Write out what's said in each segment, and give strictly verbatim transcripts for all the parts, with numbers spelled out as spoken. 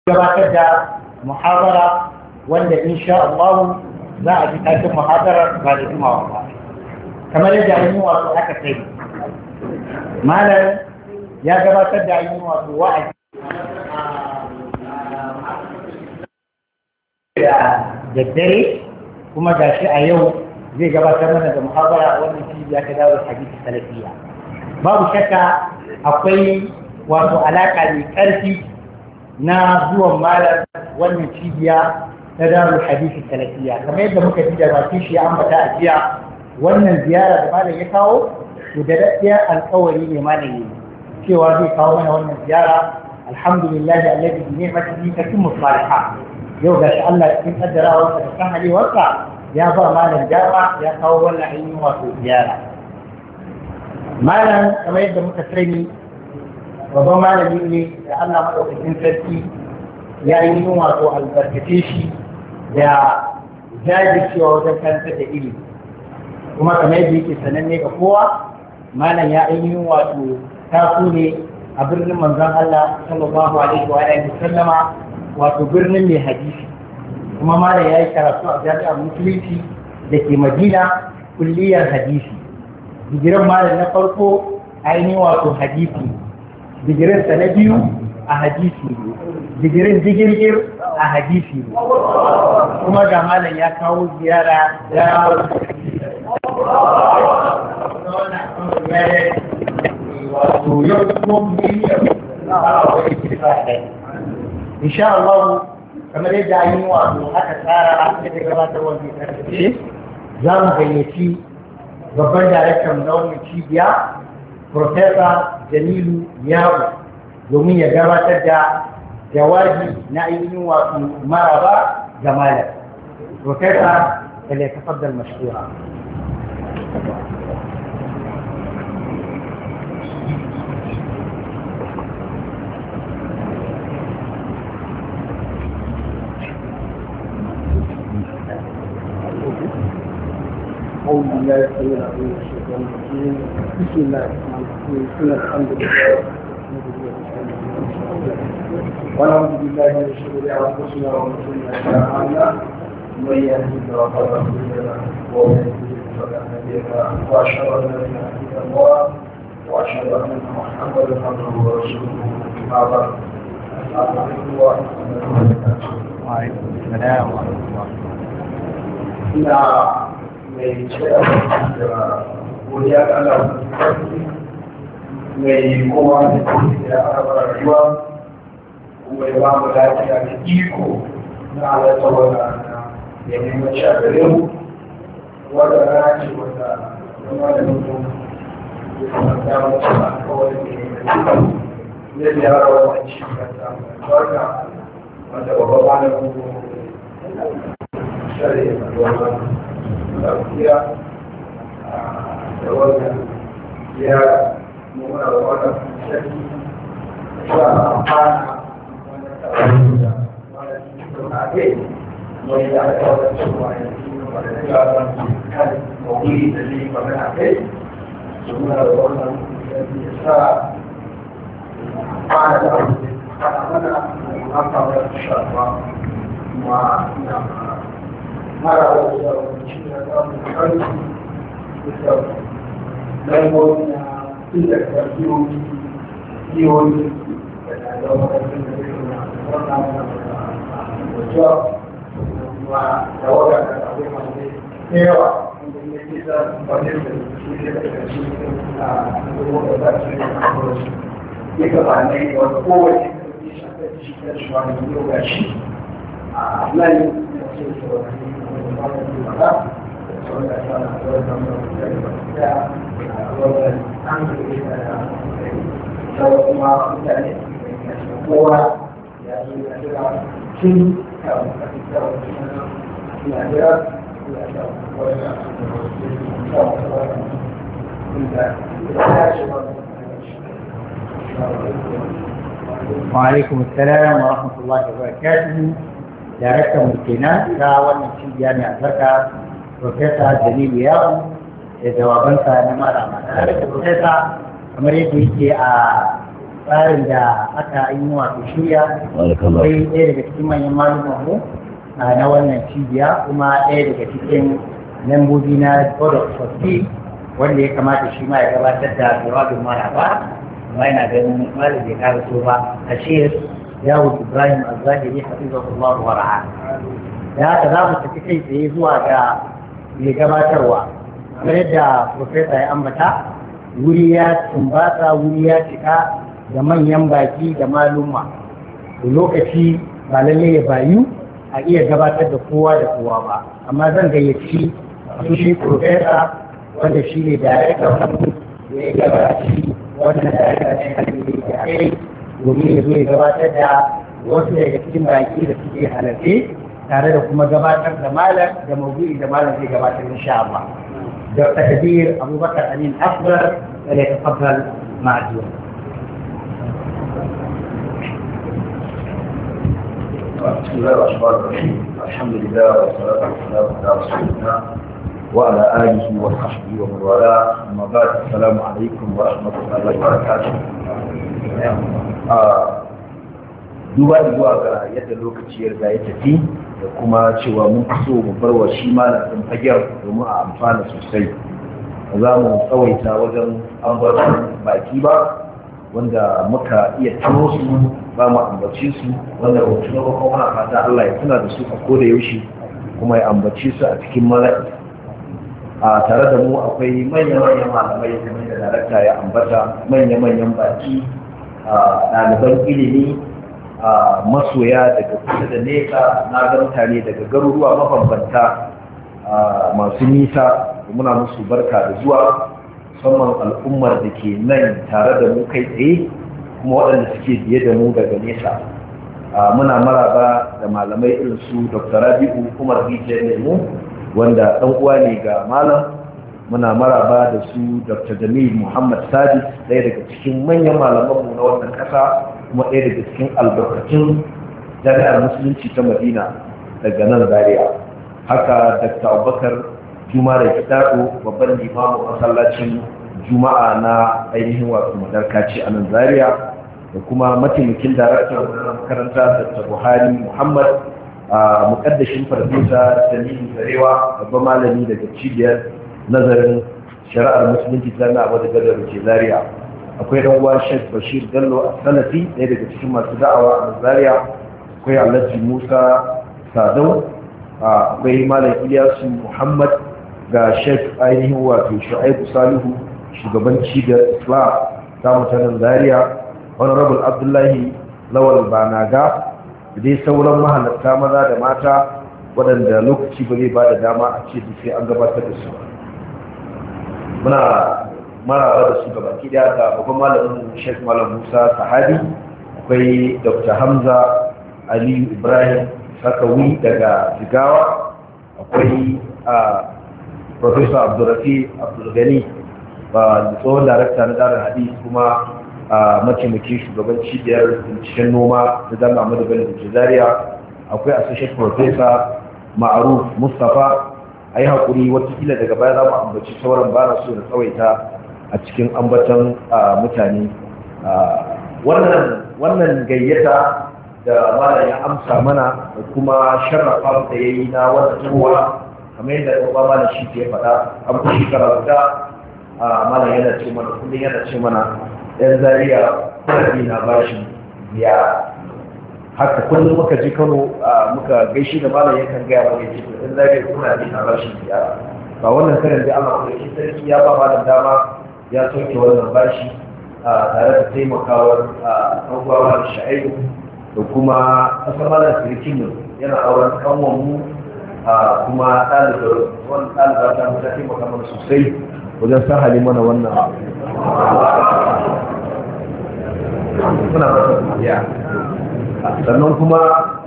gabatar da muhabara wanda insha Allah za a ji takin muhabarar ba da jimawa ba kamar yadda ainihin wato aka sai malam ya gabatar da ainihin wato wa'azi da daddare kuma gashi a yau zai gabatar mana da muhabara a wannan cibiya ta dawo hadisi salafiya babu shakka akwai wato alaka mai ƙarfi na zuwan malam wannan cibiya ta darul hadisi salafiya kamar yadda muka ji da baki shi ya ambata a jiya wannan ziyara da malam ya kawo to da daddiyar alƙawari ne malam yi cewa zai kawo mana wannan ziyara alhamdulillah alladhi bi ni'matihi tatimmu salihat yau gashi Allah cikin kaddarawarsa da kan halewarsa ya ba malam dama ya kawo wannan ainihin wato ziyara malam kamar yadda muka sani babban malami ne da Allah maɗaukakin sarki ya yi yin wato albarkace shi da jajircewa wajen karanta da ilimi kuma kamar yadda yake sananne ga kowa malam ya yi yin wato taso ne a birnin manzon Allah sallallahu alaihi wa alihi sallama wato birnin mai hadisi kuma malam ya yi karatu a jami'ar musulunci da ke Madina kulliyar hadisi digiran malam na farko ainihin wato hadisi digirinsa na biyu a hadisi ne digirin digirgir a hadisi ne kuma ga malam ya kawo ziyara ya wato yau kuma insha Allah kamar yadda an yi wato aka tsara aka da gabatar wanda ya karfafe za mu gayyaci babban daraktan na wannan cibiya Profesa Jamilu Yawo domin ya gabatar da jawabi na ainihin wato maraba ga malam. Profesa falyatafaddal mashkura. أعوذ بالله السميع العليم من الشيطان الرجيم بسم الله الرحمن الرحيم إن الحمد لله ونعوذ بالله من شرور أنفسنا ومن سيئات أعمالنا من يهده الله فلا مضل له ومن يضلل فلا هادي له وأشهد أن لا إله إلا الله وأشهد أن محمدا عبده ورسوله أما بعد السلام عليكم ورحمة الله وبركاته. وعليكم السلام ورحمة الله. mai cika da godiya ga Allah mai kowa da kuma da arabar rayuwa kuma ya ba mu lafiya da iko na halatta wanda ya nemi shagare mu wadda rana ce wadda zama da mutum ya kuma damar cewa kawai da ya yi ziyara wannan cikin samun barka wanda babba ba da mutum shari'a da wannan lafiya da wannan ziyara muna da wannan shari'a za a amfana wanda ta wani da wanda cikin na kai mai da aka wata cewa yanzu wanda ta gaba kan mawuri da zai magana kai su muna da wannan shari'a sa amfana da abu da ta mana amfana da shafa kuma na mara wasu da wani da samun karfi da lambobi na inda ka biyoyi biyoyi da na da wani da ke na wannan wajen kuma da wadda da abu masu da yawa wanda ya ke da wani da ke da ƙarshe a wanda za su yi a kawai ya gaba ne wanda kowace ƙarfi shafi shi kan shi wani yau ga shi a layin da ke da wani وعليكم السلام ورحمة الله وبركاته. daraktan kenan ta wannan cibiya mai albarka Profesa Jamilu Yawo da jawabansa na mara mata. Profesa kamar yadda yake a tsarin da aka yi wato shirya akwai ɗaya daga cikin manyan malumanmu mu na wannan cibiya kuma ɗaya daga cikin membobi na board of trustees wanda ya kamata shi ma ya gabatar da jawabin maraba amma yana ganin malam bai kara so ba a shir yawon ibrahim al-zahiri hafizahullah wa ra'a da haka za mu tafi kai tsaye zuwa ga mai gabatarwa kamar yadda profesa ya ambata wuri ya tumbatsa wuri ya cika da manyan baki da maluma da lokaci ba lalle ya bayu a iya gabatar da kowa da kowa ba amma zan gayyaci su shi profesa wanda shi ne darekta wanda ya gabaci wannan darekta ne a cikin da kai domin ya zo ya gabatar da wasu daga cikin baki da suke halarce tare da kuma gabatar da malam da maudu'i da malam zai gabatar insha Allah. Doctor Kabir Abubakar Amin Asghar فليتفضل معذورا. بسم الله الرحمن الرحيم. الحمد لله والصلاة والسلام على رسول الله وعلى آله وصحبه ومن والاه. أما بعد السلام عليكم ورحمة الله وبركاته. duba da zuwa ga yadda lokaci ya riga ya tafi da kuma cewa mun so mu bar wa shi malamin fagen domin a amfana sosai. Za mu tsawaita wajen ambaton baki ba wanda muka iya tuno su ba mu ambaci su wanda rubutu na kuma muna fata Allah ya tuna da su a koda yaushe kuma ya ambaci su a cikin mala'i. A tare da mu akwai manya-manyan malamai kamar da darakta ya ambata manya-manyan baki a ɗaliban ilimi a masoya daga kusa da nesa na ga mutane daga garuruwa mabambanta masu nisa muna musu barka da zuwa musamman al'ummar da ke nan tare da mu kai tsaye kuma waɗanda suke biye da mu daga nesa. Muna maraba da malamai irin su Doctor Rabi'u Umar Rijiyar Lemu wanda ɗan uwa ne ga malam. Muna maraba da su Doctor Jamil Muhammad Sadis ɗaya daga cikin manyan malamanmu na wannan ƙasa kuma ɗaya daga cikin albarkatun jami'ar musulunci ta Madina daga nan Zaria. Haka Doctor Abubakar Juma da Kidaɗo babban limamin masallacin Juma'a na ainihin wato madarkaci a nan Zaria da kuma mataimakin daraktan makaranta Doctor Buhari Muhammad a mukaddashin farfesa Salihu Zarewa babban malami daga cibiyar nazarin shari'ar musulunci ta na abu da gadar ke Zaria. Akwai dan uwa Sheikh Bashir Bello As-Salafi ɗaya daga cikin masu da'awa a Zaria. Akwai Alhaji Musa Sadau, akwai Malam Ilyasu Muhammad, ga Sheikh ainihin wato Shu'aibu Salihu shugaban cibiyar Islam ta mutanen Zaria, Honorable Abdullahi Lawal Banaga da dai sauran mahalarta maza da mata waɗanda lokaci ba zai ba da dama a ce sai an gabatar da su. Muna maraba da su gabaki daya ga babban malamin Sheikh Malam Musa Sahabi, akwai Doctor Hamza Aliyu Ibrahim Sakawi daga Jigawa, akwai Professor Abdurrafi Abdulgani ba tsohon darakta na Darul Hadith kuma mataimakin shugaban cibiyar binciken noma da Jami'ar Ahmadu Bello da Zaria. Akwai Associate Professor Ma'aruf Mustapha. A yi haƙuri watakila daga baya za mu ambaci sauran ba na so da tsawaita a cikin ambatan mutane. Wannan gayyata da malam ya amsa mana da kuma sharrafa da ya yi na wata tsohuwa kamar yadda ɗan ba malam shi ke faɗa an fi shekara guda malam yana ce mana kullum yana ce mana ɗan Zaria kuna na bashi ziyara. Haka kullum muka ji Kano muka gaishe da malam yakan gaya mana yake ɗan Zaria kuna na bashi ziyara. Ba wannan karin da Allah kuma shi sarki ya ba malam dama ya sauke wannan bashi tare da taimakawar ɗan uwa malam Sha'ibu da kuma ƙasar malam Sirikin yana auren kanwan mu kuma ɗalibar wani ɗalibar ta mutu taimaka mana sosai wajen sahali mana wannan suna masa kuriya. Sannan kuma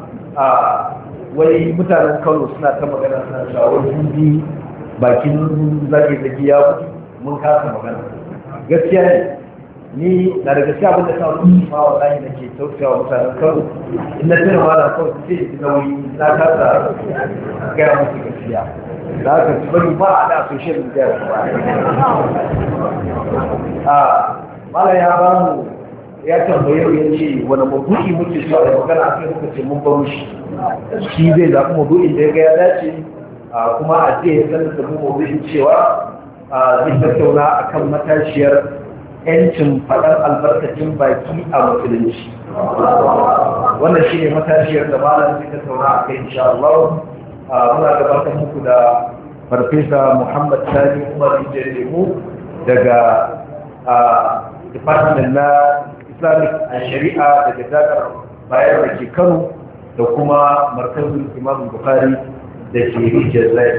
wai mutanen Kano suna ta magana suna shawar hundi bakin zage zage ya mutu mun kasa magana. Gaskiya ne ni na da gaskiya abin da ta wani ma wallahi nake tausaya wa mutanen Kano in na tuna ma da kawai sai ji nauyi na kasa gaya musu gaskiya da haka su bari ba a da social media a mala ya ba mu ya tambaye ya ce wani mabu'i muke so a magana a kai muka ce mun baro shi shi zai zaɓi mabu'in da ya ga ya dace kuma a ce ya sanar da mu mabu'in cewa zai tattauna akan matashiyar yancin faɗar albarkacin baki a musulunci. Wannan shi ne matashiyar da malam zai tattauna a kai insha Allah. Muna gabatar muku da Farfesa Muhammad Sani Umar Ijerimu daga Department na Islamic and Shari'a daga Jami'ar Bayero da ke Kano da kuma Markazin Imam Bukhari da ke Rijiyar Zai.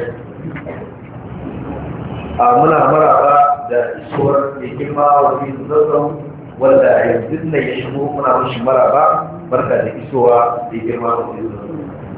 Muna maraba da isuwar mai girma wajen zazzau wanda yanzu na ya shigo muna mashi maraba barka da isowa mai girma wajen zazzau.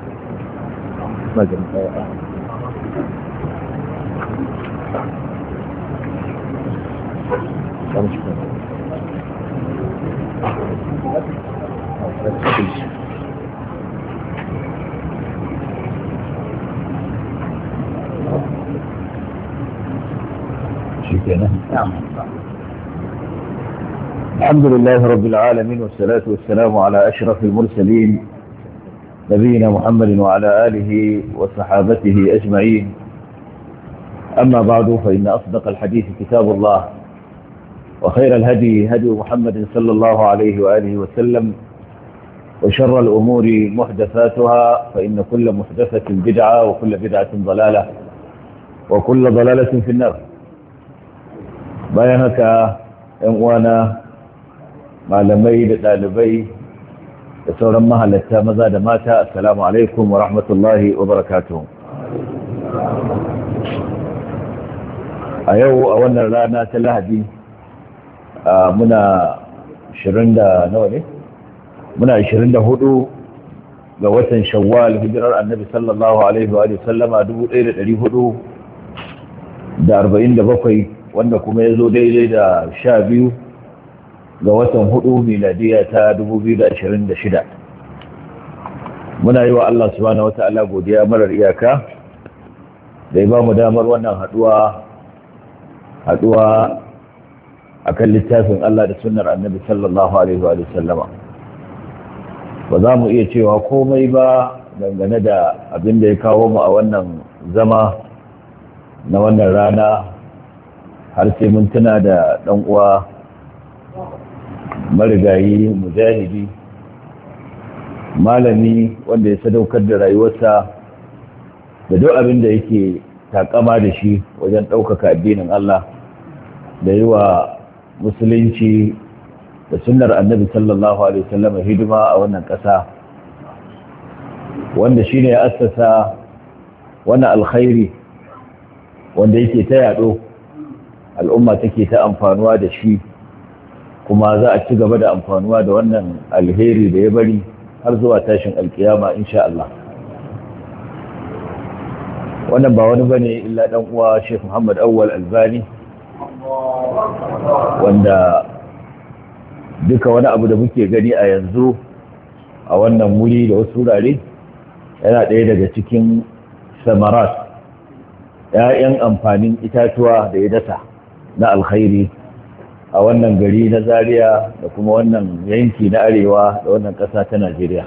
الحمد لله رب العالمين والصلاة والسلام على أشرف المرسلين نبينا محمد وعلى آله وصحابته أجمعين. أما بعد فإن أصدق الحديث كتاب الله وخير الهدي هدي محمد صلى الله عليه وآله وسلم وشر الأمور محدثاتها فإن كل محدثة بدعة وكل بدعة ضلالة وكل ضلالة في النار. bayan haka ‘yan uwana malamai da ɗalibai da sauran mahalatta maza da mata assalamu alaikum wa rahmatullahi wa barakatuhu. A yau a wannan rana ta lahadi muna ashirin da nawa ne? muna ashirin da hudu ga watan shawwal hijirar annabi sallallahu alaihi wa sallama dubu ɗaya da ɗari hudu da arba'in da bakwai wanda kuma ya zo daidai da sha biyu ga watan hudu miladiya ta dubu biyu da ashirin da shida. Muna yi wa Allah subhanahu wata'ala godiya marar iyaka da ya ba mu damar wannan haduwa haduwa akan littafin Allah da sunnar annabi sallallahu alaihi wa sallama. Ba za mu iya cewa komai ba dangane da abin da ya kawo mu a wannan zama na wannan rana har sai mun tuna da ɗan uwa marigayi mujahidi malami wanda ya sadaukar da rayuwarsa da duk abin da yake takama da shi wajen ɗaukaka addinin Allah da yi wa musulunci da sunnar annabi sallallahu alaihi wasallam hidima a wannan ƙasa, wanda shine ya assasa wannan alkhairi wanda yake ta yaɗo al'umma take ta amfanuwa da shi, kuma za a ci gaba da amfanuwa da wannan alheri da ya bari har zuwa tashin alkiyama insha Allah. Wannan ba wani bane illa dan uwa Sheikh Muhammad Awwal Albani, wanda duka wani abu da muke gani a yanzu a wannan wuri da wasu wurare yana ɗaya daga cikin samarat, ‘ya'yan amfanin itatuwa da ya dasa na alkhairi a wannan gari na Zaria da kuma wannan yanki na arewa da wannan ƙasa ta Najeriya.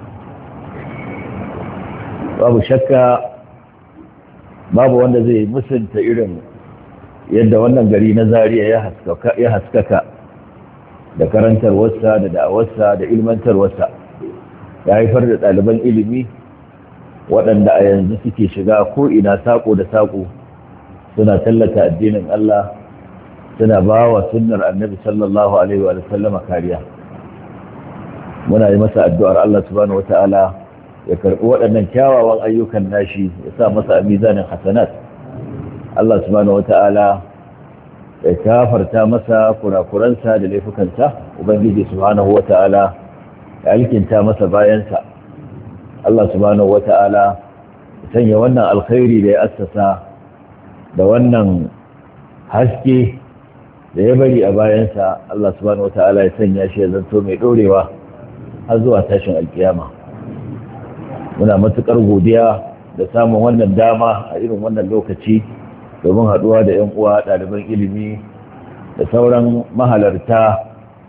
Babu shakka babu wanda zai musunta irin yadda wannan gari na Zaria ya haskaka da karantarwarsa da da'awarsa da ilmantarwarsa, ya haifar da ɗaliban ilimi waɗanda a yanzu suke shiga ko'ina saƙo da saƙo suna tallata addinin Allah, suna ba wa sunnar annabi sallallahu alaihi wa sallama kariya. Muna yi masa addu'ar Allah subhanahu wata'ala ya karɓi waɗannan kyawawan ayyukan nashi ya sa masa a mizanin hasanat. Allah subhanahu wata'ala ya kafarta masa kurakuransa da laifukansa, Ubangiji subhanahu wata'ala ya alkinta masa bayansa. Allah subhanahu wata'ala ya sanya wannan alkhairi da ya assasa da wannan haske da ya bari a bayansa, Allah subhanahu wata'ala ya sanya shi ya zanto mai dorewa har zuwa tashin alkiyama. Muna matukar godiya da samun wannan dama a irin wannan lokaci domin haduwa da yan uwa ɗaliban ilimi da sauran mahalarta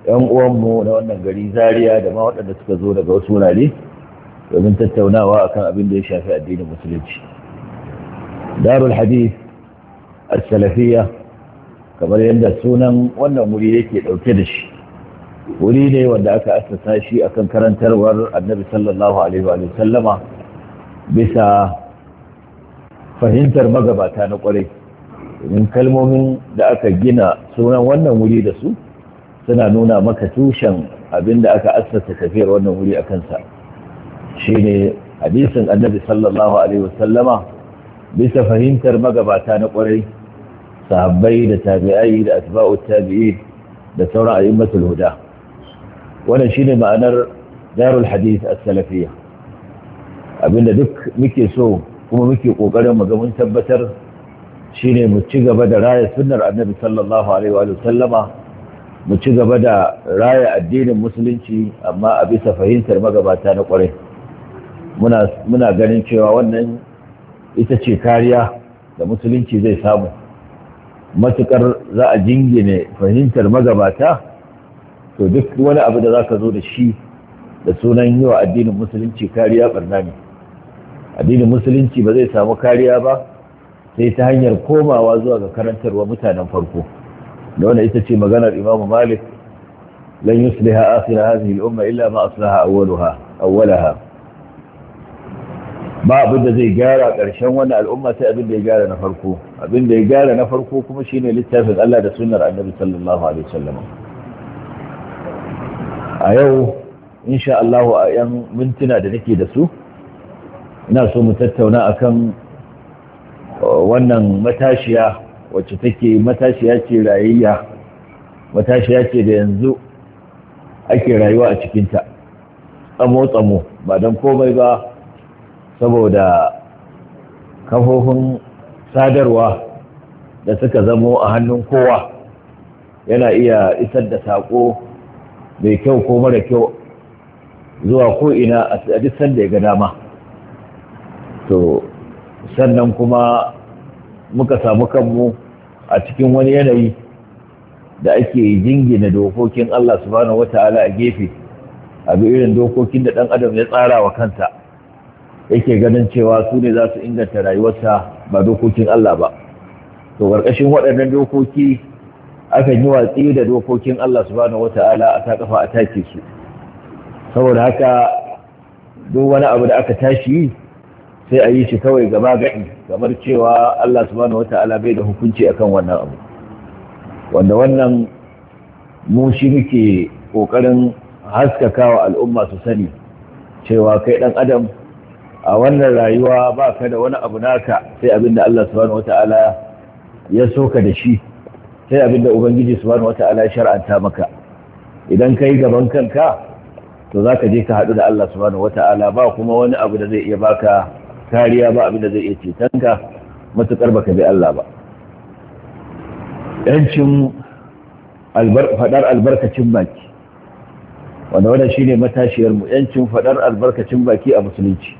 'yan uwanmu na wannan gari Zaria da ma waɗanda suka zo daga wasu wurare domin tattaunawa akan abin da ya shafi addinin musulunci. Darul Hadith As-Salafiyya, kamar yadda sunan wannan wuri yake ɗauke da shi, wuri ne wanda aka assasa shi akan karantarwar Annabi sallallahu alaihi wa sallama bisa fahimtar magabata na ƙwarai. Domin kalmomin da aka gina sunan wannan wuri da su suna nuna maka tushen abin da aka assasa tafiyar wannan wuri a kansa, shi ne hadisin Annabi sallallahu alaihi wa sallama bisa fahimtar magabata na ƙwarai, sahabbai da tabi'ai da atba'ut tabi'in da sauran a'immatul huda. Wannan shine ma'anar Darul Hadith As-Salafiyya. Abinda duk muke so kuma muke kokarin mu ga mun tabbatar shine mu ci gaba da raya sunnar Annabi sallallahu alaihi wa sallama, mu ci gaba da raya addinin musulunci amma a bisa fahimtar magabata na ƙwarai. Muna muna ganin cewa wannan ita ce kariya da musulunci zai samu matukar za a jingine fahimtar magabata, to duk wani abu da za ka zo da shi da sunan yi wa addinin musulunci kariya barna ne. Addinin musulunci ba zai samu kariya ba sai ta hanyar komawa zuwa ga karantarwa mutanen farko, da wannan ita ce maganar Imam Malik, lan yusliha akhir hadhihi al-umma illa ma aslaha awwalaha awwalaha. Ba abin da zai gyara ƙarshen wannan al'umma sai abin da ya gyara na farko. Abin da ya gyara na farko kuma shine littafin Allah da sunnar Annabi sallallahu alaihi wasallam. A yau insha Allah a yan mintuna da nake da su ina so mu tattauna akan wannan matashiya wacce take matashiya ce rayayya, matashiya ce da yanzu ake rayuwa a cikinta tsamo-tsamo, ba don komai ba saboda kafofin sadarwa da suka zamo a hannun kowa, yana iya isar da saƙo mai kyau ko mara kyau zuwa ko'ina a duk sanda ya ga dama. To sannan kuma muka samu kanmu a cikin wani yanayi da ake jingina dokokin Allah subhanahu wata'ala a gefe, abu irin dokokin da ɗan adam ya tsara wa kansa, yake ganin cewa su ne za su inganta rayuwarsa ba dokokin Allah ba. To ƙarƙashin waɗannan dokoki akan yi watsi da dokokin Allah subhanahu wata'ala a ta kafa a take su. Saboda haka duk wani abu da aka tashi yi sai a yi shi kawai gaba gaɗi, kamar cewa Allah subhanahu wata'ala bai da hukunci akan wannan abu, wanda wannan mu shi muke ƙoƙarin haskakawa al'umma su sani cewa kai ɗan adam a wannan rayuwa ba ka da wani abu naka sai abinda Allah subhanahu wata'ala ya soka da shi, sai abinda Ubangiji subhanahu wata'ala ya shar'anta maka. Idan ka yi gaban kanka to za ka je ka haɗu da Allah subhanahu wata'ala, ba kuma wani abu da zai iya baka kariya, ba abinda zai iya cetonka matuƙar baka bi Allah ba. Yancin faɗar albarkacin baki, wanda wannan shine matashiyarmu, yancin faɗar albarkacin baki a musulunci.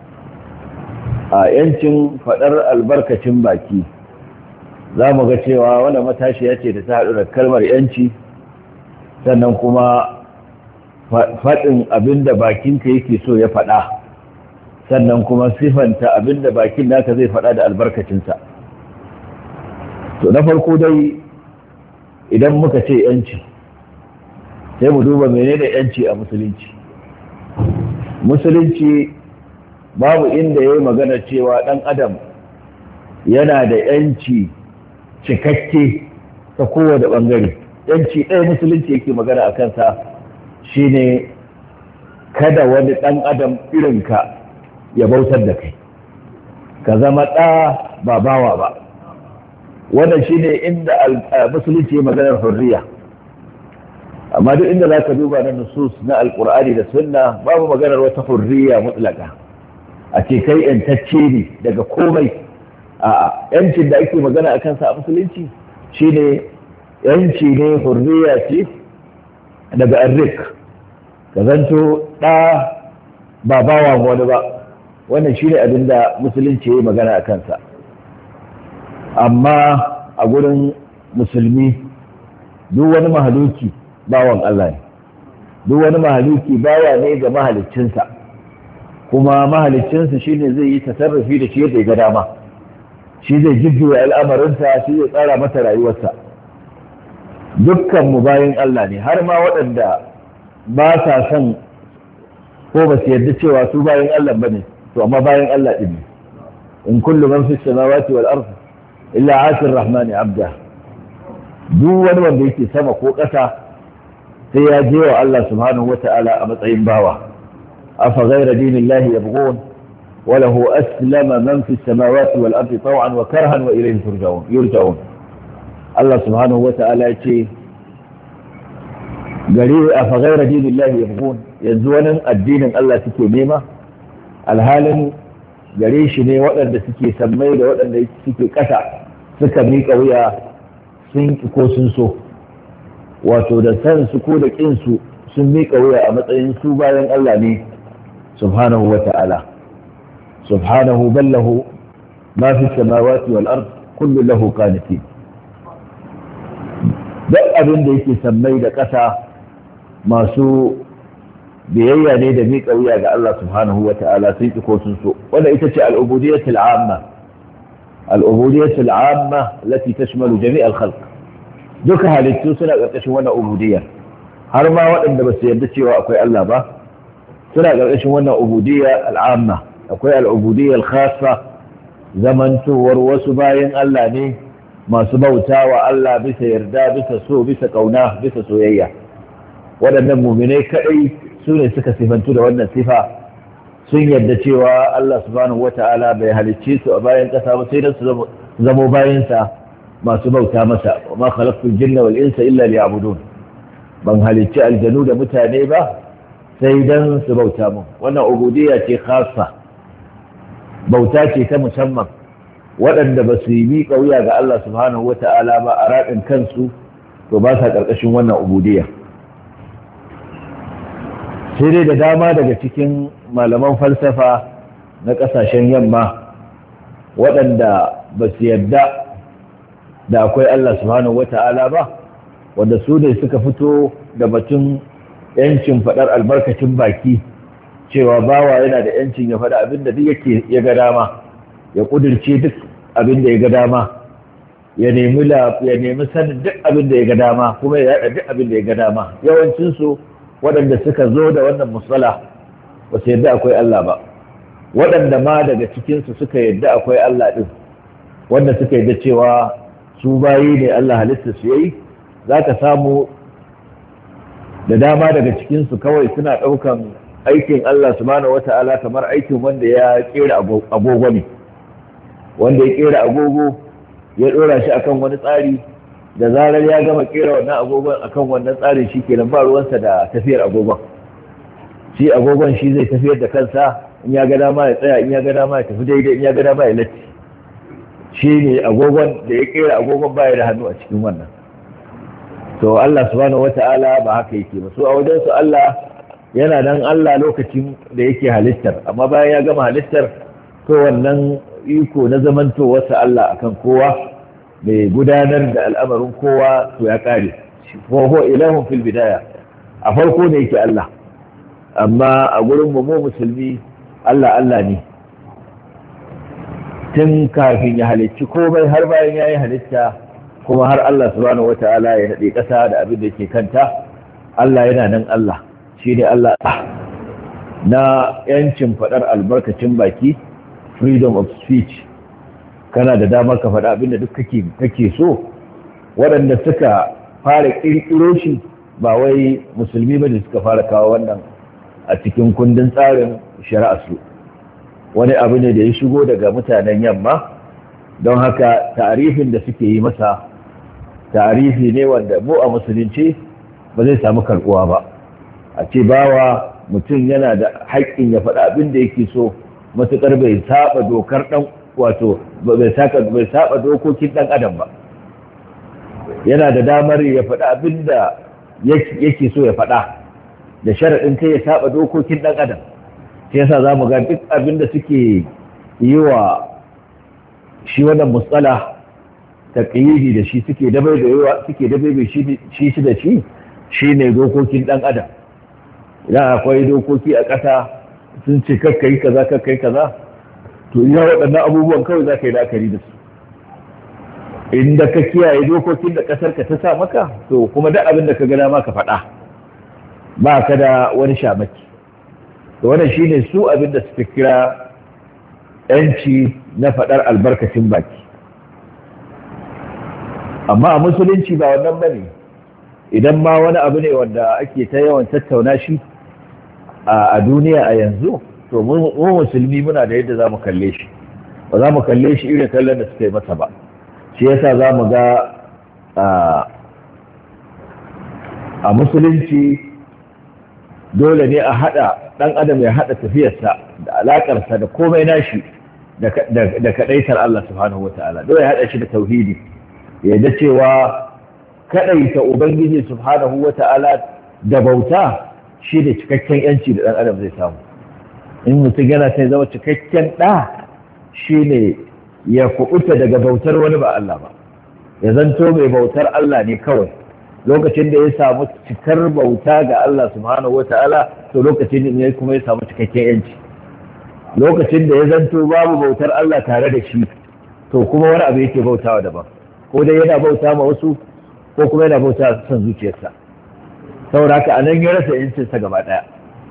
A yancin faɗar albarkacin baki za mu ga cewa wannan matashiya ce da ta haɗu da kalmar yanci, sannan kuma faɗin abinda bakinka yake so ya faɗa, sannan kuma sifanta abinda bakin naka zai faɗa da albarkacinsa. To na farko dai idan muka ce yanci sai mu duba menene yanci a musulunci. Musulunci babu inda ya yi magana cewa ɗan adam yana da yanci cikakke ta kowane ɓangare. Yanci ɗaya musulunci yake magana a kansa shine kada wani ɗan adam irinka ya bautar da kai, ka zama ɗa ba bawa ba. Wannan shine inda musulunci ya maganar hurriya. Amma duk inda za ka duba na nusus na alƙur'ani da sunna babu maganar wata hurriya mutlaka a ce kai yantacce ne daga komai. A'a, yancin da ake magana a kansa a musulunci shine yanci ne, hurriya ce daga arrik, ka zanto ɗa ba bawa wani ba. Wannan shine abin da musulunci ya yi magana a kansa. Amma a gurin musulmi duk wani mahaluki bawan Allah ne duk wani mahaluki bawa ne ga mahaliccinsa kuma mahaliccinsa shine zai yi tasarrufi da shi yadda ya ga dama shi zai jujjuya al'amarinsa shi zai tsara mata rayuwarsa dukkan mu bayan Allah ne har ma waɗanda ba sa son ko ba su yarda cewa su bayan Allah bane to amma bayan Allah din ne in kullu man fi samawati wal ard illa ati ar-rahman abda duk wani wanda yake sama ko ƙasa sai ya je wa Allah subhanahu wata'ala a matsayin bawa afa ghayra dinillahi yabghun wa lahu aslama man fi samawati wal ard taw'an wa karhan wa ilayhi turja'un yurja'un Allah subhanahu wata'ala ya ce gare afa ghayra dinillahi yabghun yanzu wani addinin Allah suke nema alhalin gare shi ne waɗanda suke sammai da waɗanda suke ƙasa suka miƙa wuya sun ko sun so wato da san su ko da ƙin su sun miƙa wuya a matsayin su bayan Allah ne subhanahu wa ta'ala subhanahu ballahu ma fi samawati wal ard kullu lahu qanitin duk abin da yake sammai da ƙasa masu biyayya ne da miƙa wuya ga Allah subhanahu wa ta'ala sun ki ko sun so wanda ita ce al'ubudiyyatul amma al'ubudiyyatul amma lati tashmalu jami' al-khalq duka halittu suna ƙarƙashin wannan ubudiyya har ma waɗanda ba su yarda cewa akwai Allah ba suna ƙarƙashin wannan ubudiyya al'amma akwai al'ubudiyya al-khassa zamantowar wasu bayan Allah ne masu bauta wa Allah bisa yarda bisa so bisa kauna bisa soyayya waɗannan muminai kaɗai su ne suka sifantu da wannan sifa sun yadda cewa Allah subhanahu wata'ala bai halicce su a bayan ƙasa ba sai dan su zamo bayansa masu bauta masa wa ma khalaqtul jinna wal insa illa liya'budun ban halicci aljanu da mutane ba sai dan su bauta mun wannan ubudiyya ce khassa bauta ce ta musamman waɗanda ba su yi miƙa wuya ga Allah subhanahu wata'ala ba a raɗin kansu to ba sa ƙarƙashin wannan ubudiyya sai dai da dama daga cikin malaman falsafa na ƙasashen yamma waɗanda ba su yadda da akwai Allah subhanahu wata'ala ba wanda su ne suka fito da batun yancin faɗar albarkacin baki cewa bawa yana da yancin ya faɗa abin da duk yake ya ga dama ya ƙudurce duk abin da ya ga dama ya nemi ya nemi sanin duk abin da ya ga dama kuma ya yaɗa duk abin da ya ga dama yawancinsu waɗanda suka zo da wannan musala ba su yadda akwai Allah ba waɗanda ma daga cikinsu suka yadda akwai Allah ɗin wanda suka yadda cewa su bayi ne Allah halitta su yayi za ka samu da dama daga cikinsu kawai suna ɗaukan aikin Allah subhanahu wata'ala kamar aikin wanda ya ƙera agogo ne wanda ya ƙera agogo ya ɗora shi akan wani tsari da zarar ya gama kera wannan agogon akan wannan tsarin shi kenan ba ruwansa da tafiyar agogon shi agogon shi zai tafiyar da kansa in ya ga dama ya tsaya in ya ga dama ya tafi daidai in ya ga dama ya latti shi ne agogon da ya kera agogon baya da hannu a cikin wannan to Allah subhanahu wata'ala ba haka yake ba so a wajen su Allah yana nan Allah lokacin da yake halittar amma bayan ya gama halittar to wannan iko na zamantowarsa Allah akan kowa mai gudanar da al'amarin kowa to ya kare ko ho ilahun fil bidaya a farko ne yake Allah amma a gurin mu musulmi Allah Allah ne tun kafin ya halicci komai har bayan yayi halitta kuma har Allah subhanahu wataala ya nade kasa da abin da yake kanta Allah yana nan Allah shine Allah na yancin fadar albarkacin baki freedom of speech kana da damar ka faɗa abinda duk kake kake so waɗanda suka fara ƙirƙiro shi ba wai musulmi ba da suka fara kawo wannan a cikin kundin tsarin shari'a su wani abu ne da ya shigo daga mutanen yamma don haka ta'arifin da suke yi masa ta'arifi ne wanda mu a musulunci ba zai samu karɓuwa ba a ce bawa mutum yana da haƙƙin ya faɗa abin da yake so matuƙar bai saba dokar ɗan wato bai saba dokokin dan adam ba yana da damar ya faɗa abin da yake so ya faɗa da sharaɗin kai ya saba dokokin dan adam sai yasa za mu ga duk abin da suke yi wa shi wannan musala taqyidi da shi suke dabai da yawa suke dabai shi shi da shi shine dokokin ɗan adam. Idan akwai dokoki a ƙasa sun ce kakkai kaza kakkai kaza, to iya waɗannan abubuwan kawai za ka yi la'akari da su. Inda ka kiyaye dokokin da ƙasar ka ta sa maka, to kuma duk abin da ka ga dama ka faɗa, ba ka da wani shamaki. To wannan shine su abin da suka kira yanci na faɗar albarkacin baki. Amma a musulunci ba wannan bane. Idan ma wani abu ne wanda ake ta yawan tattauna shi a duniya a yanzu, to mu musulmi muna da yadda za mu kalle shi. Ba za mu kalle shi irin kallon da suka yi masa ba. Shi yasa za mu ga a musulunci dole ne a haɗa ɗan adam ya haɗa tafiyarsa da alaƙarsa da komai nashi da kaɗaitar Allah subhanahu wata'ala. Dole ya haɗa shi da tauhidi, ya da cewa kaɗaita Ubangiji subhanahu wata'ala da bauta shi ne cikakken yanci da ɗan adam zai samu. In mutum yana sai zama cikakken ɗa, shi ne ya kuɓuta daga bautar wani ba Allah ba, ya zanto mai bautar Allah ne kawai. Lokacin da ya samu cikar bauta ga Allah subhanahu wata'ala, to lokacin ne kuma ya samu cikakken yanci. Lokacin da ya zanto babu bautar Allah tare da shi, to kuma wani abu yake bautawa daban, ko dai yana bauta ma wasu ko kuma yana bauta son zuciyarsa. Saboda haka anan ya rasa yancinsa gaba ɗaya.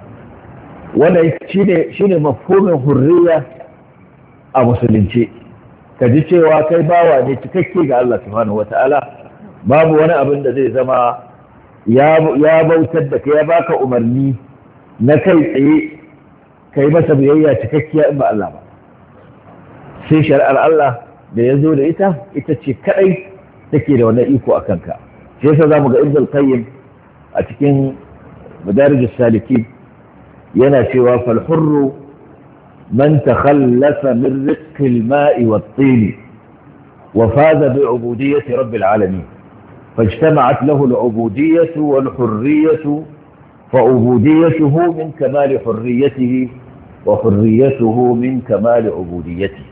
Wannan shine shine mafhumin hurriya a musulunci. Ka ji cewa kai bawa ne cikakke ga Allah subhanahu wata'ala, babu wani abin da zai zama ya bautar da ka, ya baka umarni na kai tsaye kai masa biyayya cikakkiya in ba Allah ba. Sai shari'ar Allah da ya zo da ita ita ce kadai take da wannan iko a kanka. Shi yasa zamu ga Ibn al-Qayyim a cikin Madarijus Salikin yana cewa fal hurru man takhallafa min rizqi al-ma'i wat-tin wa faza bi 'ubudiyyati rabbil 'alamin. فاجتمعت له العبودية والحرية فعبوديته من كمال حريته وحريته من كمال عبوديته.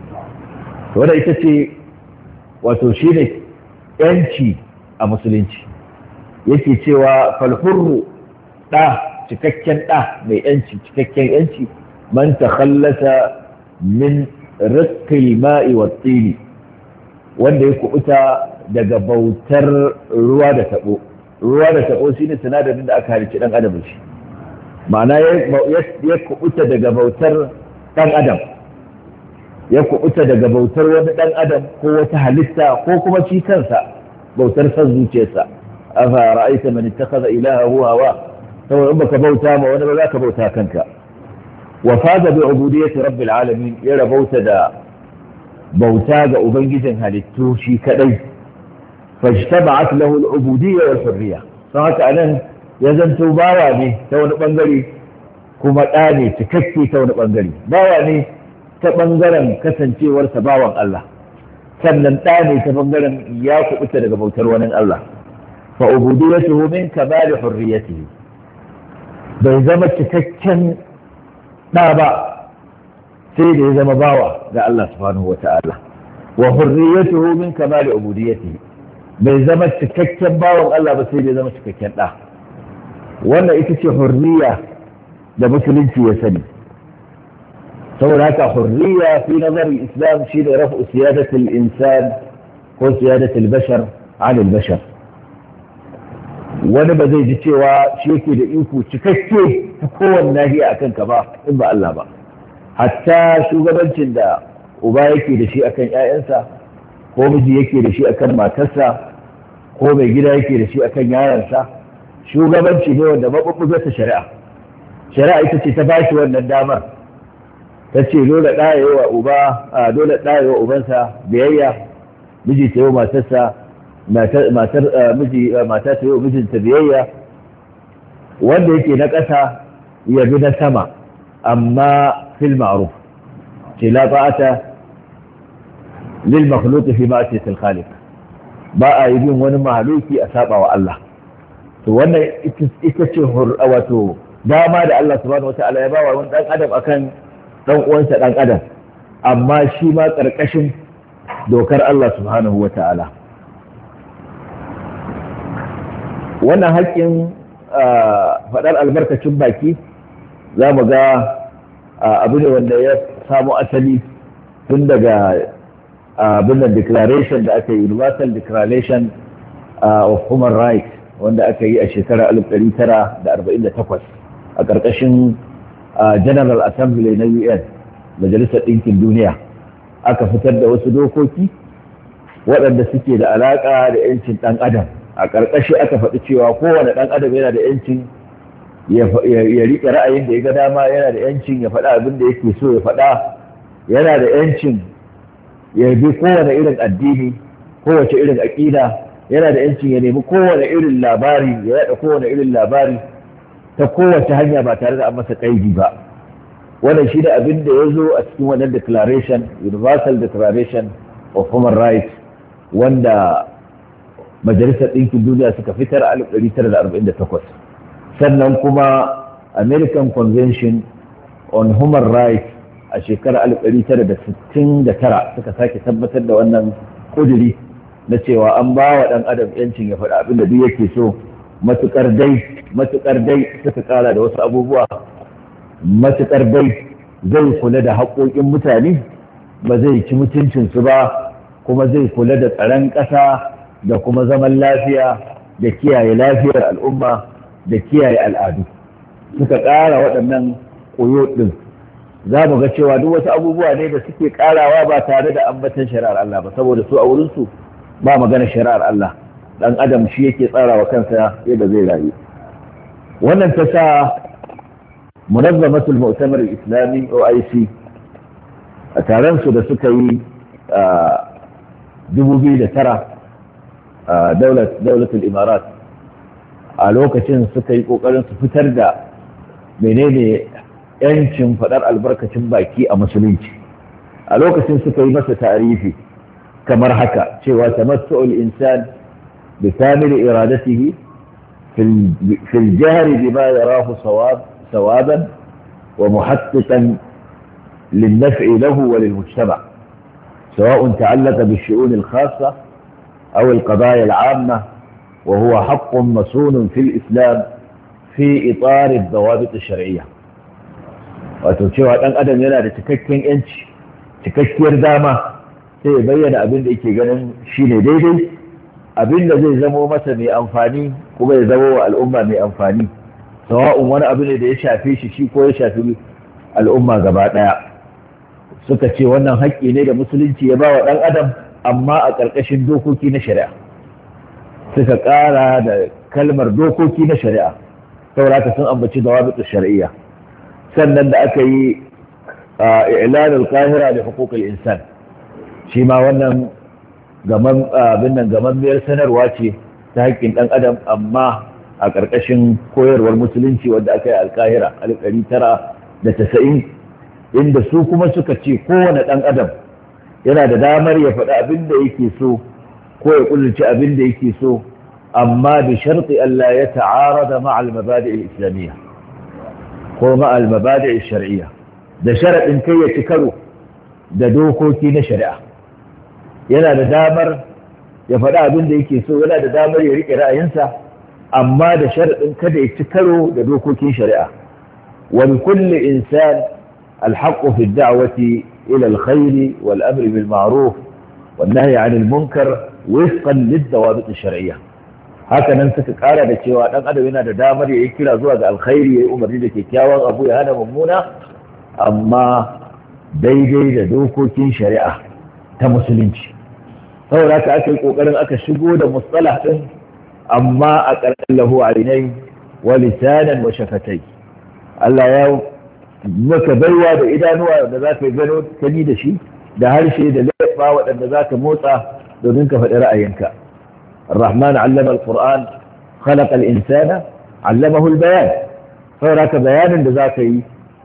ولا يتسي وتشينك أنشي المسلمين يتي سوى فالحر لا تككن لا مي أنشي تككن أنشي من تخلص من رزق الماء والطين wanda ya kubuta daga bautar ruwa da tabo. Ruwa da tabo shine sinadarin da aka halicci dan adam shi, ma'ana ya kubuta daga bautar dan adam, ya kubuta daga bautar wani dan adam ko wata halitta ko kuma shi kansa bautar san zuciyarsa. afa ra'aita man ittakhadha ilahahu hawa, saboda in baka bauta ma wani ba za ka bauta kanka. wa faza bi ubudiyyati rabbil alamin, ya rabauta da bauta ga ubangijin halittu shi kadai. fajtaba'at lahu al-ubudiyya wal hurriya, don haka anan ya zanto bawa ne ta wani bangare kuma ɗa ne cikakke ta wani bangare. Bawa ne ta bangaren kasancewarsa bawan Allah, sannan ɗa ne ta bangaren ya kubuta daga bautar wani Allah. fa ubudiyyatuhu min kamali hurriyatihi, bai zama cikakken ɗa ba sai da ya zama bawa ga Allah subhanahu wata'ala. wa hurriyatuhu min kamali ubudiyyatihi, bai zama cikakken bawan Allah ba sai da ya zama cikakken ɗa. wannan ita ce hurriya da musulunci ya sani. saboda haka hurriya fi nazarin islam shi ne rafu siyadatul insan ko siyadatul bashar an bashar. wani ba zai ji cewa shi yake da iko cikakke ta kowane nahiya akan ka ba in ba Allah ba. hatta shugabancin da uba yake da shi akan ƴaƴansa, ko miji yake da shi akan matarsa, ko mai gida yake da shi akan yaransa, shugabanci ne wanda mabubbugar ta shari'a. Shari'a ita ce ta bashi wannan damar, ta ce dole ɗaya wa uba, dole ɗaya wa ubansa biyayya, miji ta yi wa matarsa, matar miji mata ta yi wa mijinta biyayya, wanda yake na ƙasa ya bi na sama, amma fil ma'ruf. ce la ta'ata lil makhluq fi ma'siyati al-khaliq, ba a yi bin wani mahaluki a saba wa Allah. to wannan ita ce wato dama da Allah subhanahu wata'ala ya bawa wani dan adam akan dan uwansa dan adam, amma shi ma karkashin dokar Allah subhanahu wata'ala. wannan haƙƙin faɗar albarkacin baki za mu ga abu ne wanda ya samu asali tun daga abin da declaration da aka yi, universal declaration of human rights, wanda aka yi a shekarar alif ɗari tara da arba'in da takwas a ƙarƙashin general assembly na U N, majalisar ɗinkin duniya. Aka fitar da wasu dokoki waɗanda suke da alaƙa da 'yancin ɗan adam. A ƙarƙashi aka faɗi cewa kowane ɗan adam yana da 'yancin ya riƙe ra'ayin da ya ga dama, yana da 'yancin ya faɗa abin da yake so ya faɗa, yana da 'yancin ya bi kowane irin addini, kowace irin aƙida, yana da 'yancin ya nemi kowane irin labari, ya yaɗa kowane irin labari ta kowace hanya ba tare da an masa ƙaidi ba. Wannan shi da abin da ya zo a cikin wannan declaration, universal declaration of human rights, wanda majalisar ɗinkin duniya suka fitar a alif ɗari tara da arba'in da takwas. Sannan kuma American Convention on Human Rights a shekarar alif ɗari tara da sittin da tara suka sake tabbatar da wannan kuduri na cewa an ba wa ɗan adam yancin ya faɗi abin da duk yake so, matuƙar dai matuƙar dai suka ƙara da wasu abubuwa, matuƙar dai zai kula da haƙoƙin mutane, ba zai ci mutuncinsu ba, kuma zai kula da tsaron ƙasa da kuma zaman lafiya da kiyaye lafiyar al'umma da kiyaye al'adu. Suka ƙara waɗannan koyo ɗin. Za mu ga cewa duk wasu abubuwa ne da suke ƙarawa ba tare da ambatan shari'ar Allah ba, saboda su a wurinsu ba magana shari'ar Allah. Ɗan adam shi yake tsarawa kansa yadda zai rayu. Wannan ta sa munazzamatul mu'tamar islami O I C a taron su da suka yi dubu biyu da tara a daulatul imarat, a lokacin suka yi kokarin su fitar da menene yancin faɗar albarkacin baki a musulunci. A lokacin suka yi masa tarifi kamar haka cewa tamattu'ul insan bi kamil iradatihi fil jahri bima yarahu sawab sawaban wa muhaqqiqan للنفع له وللمجتمع، سواء تعلق بالشؤون الخاصة أو القضايا العامة، وهو حق مصون في الإسلام في إطار الضوابط الشرعية. وتوشيوها أن أدم ينا تككين إنش تككير داما سيبين أبن إيكي غنم شيني ديدي، أبن زي زمو مسا مي أنفاني كما يزمو الأمة مي أنفاني، سواء وانا أبن دي يشافي شي كو يشافي الأمة غباء. suka ce wannan haƙƙi ne da musulunci ya ba wa ɗan adam, amma a ƙarƙashin dokoki na shari'a. Suka ƙara da kalmar dokoki na shari'a, sauraka sun ambaci da wabitu shari'iyya. Sannan da aka yi i'lanul qahira da huququl insan, shi ma wannan gaman abin nan gamammiyar sanarwa ce ta haƙƙin ɗan adam, amma a ƙarƙashin koyarwar musulunci wanda aka yi alƙahira alif ɗari tara da tasa'in, inda su kuma suka ce kowane ɗan adam yana da damar ya faɗi abin da yake so ko ya ƙudurci abin da yake so, amma bi sharti Allah ya ta'arada ma'al mabadi' islamiyya ko ma'al mabadi' shar'iyya, da sharaɗin kai ya ci karo da dokoki na shari'a. Yana da damar ya faɗi abin da yake so, yana da damar ya riƙe ra'ayinsa, amma da sharaɗin kada ya ci karo da dokokin shari'a. wa li kulli insan الحق في الدعوة إلى الخير والأمر بالمعروف والنهي عن المنكر وفقا للضوابط الشرعية. haka nan suka kara da cewa dan adam yana da damar yayi kira zuwa ga alkhairi, yayi umarni da kyakkyawan abu, ya hana mummuna, amma daidai da dokokin shari'a ta musulunci. saboda haka aka yi kokarin aka shigo da mustalah din, amma a ƙarƙashin lahu ainai wa lisanan wa shafatai. Allah ya maka baiwa da idanuwa da za ka gano kani da shi, da harshe da leɓa waɗanda za ka motsa domin ka faɗi ra'ayinka. الرحمن علم القرآن خلق الإنسان علمه البيان. فهناك بيان da za ka yi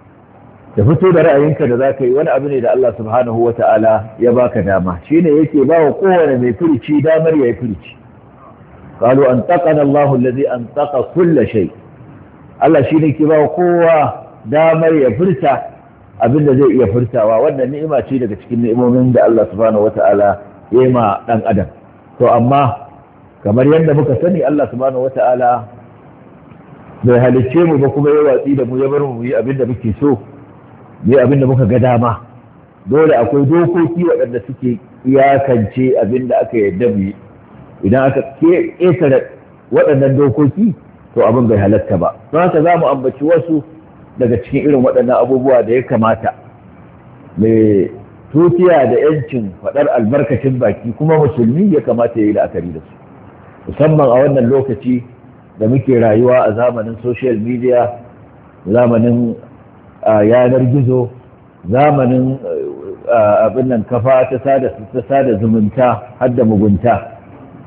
da fito da ra'ayinka da za ka yi wani abu ne da Allah subhanahu wa ta'ala ya baka dama, shine yake ba wa kowane mai furici damar ya yi furici. قالوا أنطقنا الله الذي أنطق كل شيء. Allah shine ke ba wa kowa damar ya furta abin da zai iya furtawa. Wannan ni'ima ce daga cikin ni'imomin da Allah subhanahu wata'ala ya yi ma dan adam. To amma kamar yadda muka sani Allah subhanahu wata'ala bai halicce mu ba kuma ya watsi da mu ya bar mu yi abin da muke so yi abin da muka ga dama. Dole akwai dokoki waɗanda suke iyakance abin da aka yarda mu yi. Idan aka ƙetare waɗannan dokoki to abin bai halatta ba. Don haka za mu ambaci wasu daga cikin irin waɗannan abubuwa da ya kamata mai tutiya da yancin faɗar albarkacin baki kuma musulmi ya kamata ya yi la'akari da su, musamman a wannan lokaci da muke rayuwa a zamanin social media, zamanin yanar gizo, zamanin abin nan kafa ta sada zumunta har da mugunta.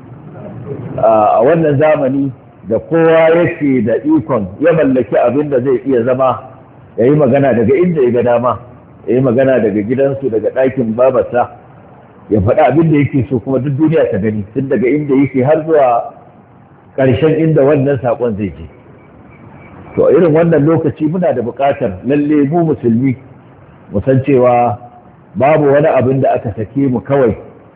A wannan zamani da kowa yake da ikon ya mallaki abin da zai iya zama ya yi magana daga inda ya ga dama, ya yi magana daga gidansu, daga ɗakin babarsa, ya faɗi abin da yake so kuma duk duniya ta gani, tun daga inda yake har zuwa ƙarshen inda wannan saƙon zai je. To irin wannan lokaci muna da buƙatar lalle mu musulmi mu san cewa babu wani abin da aka sake mu kawai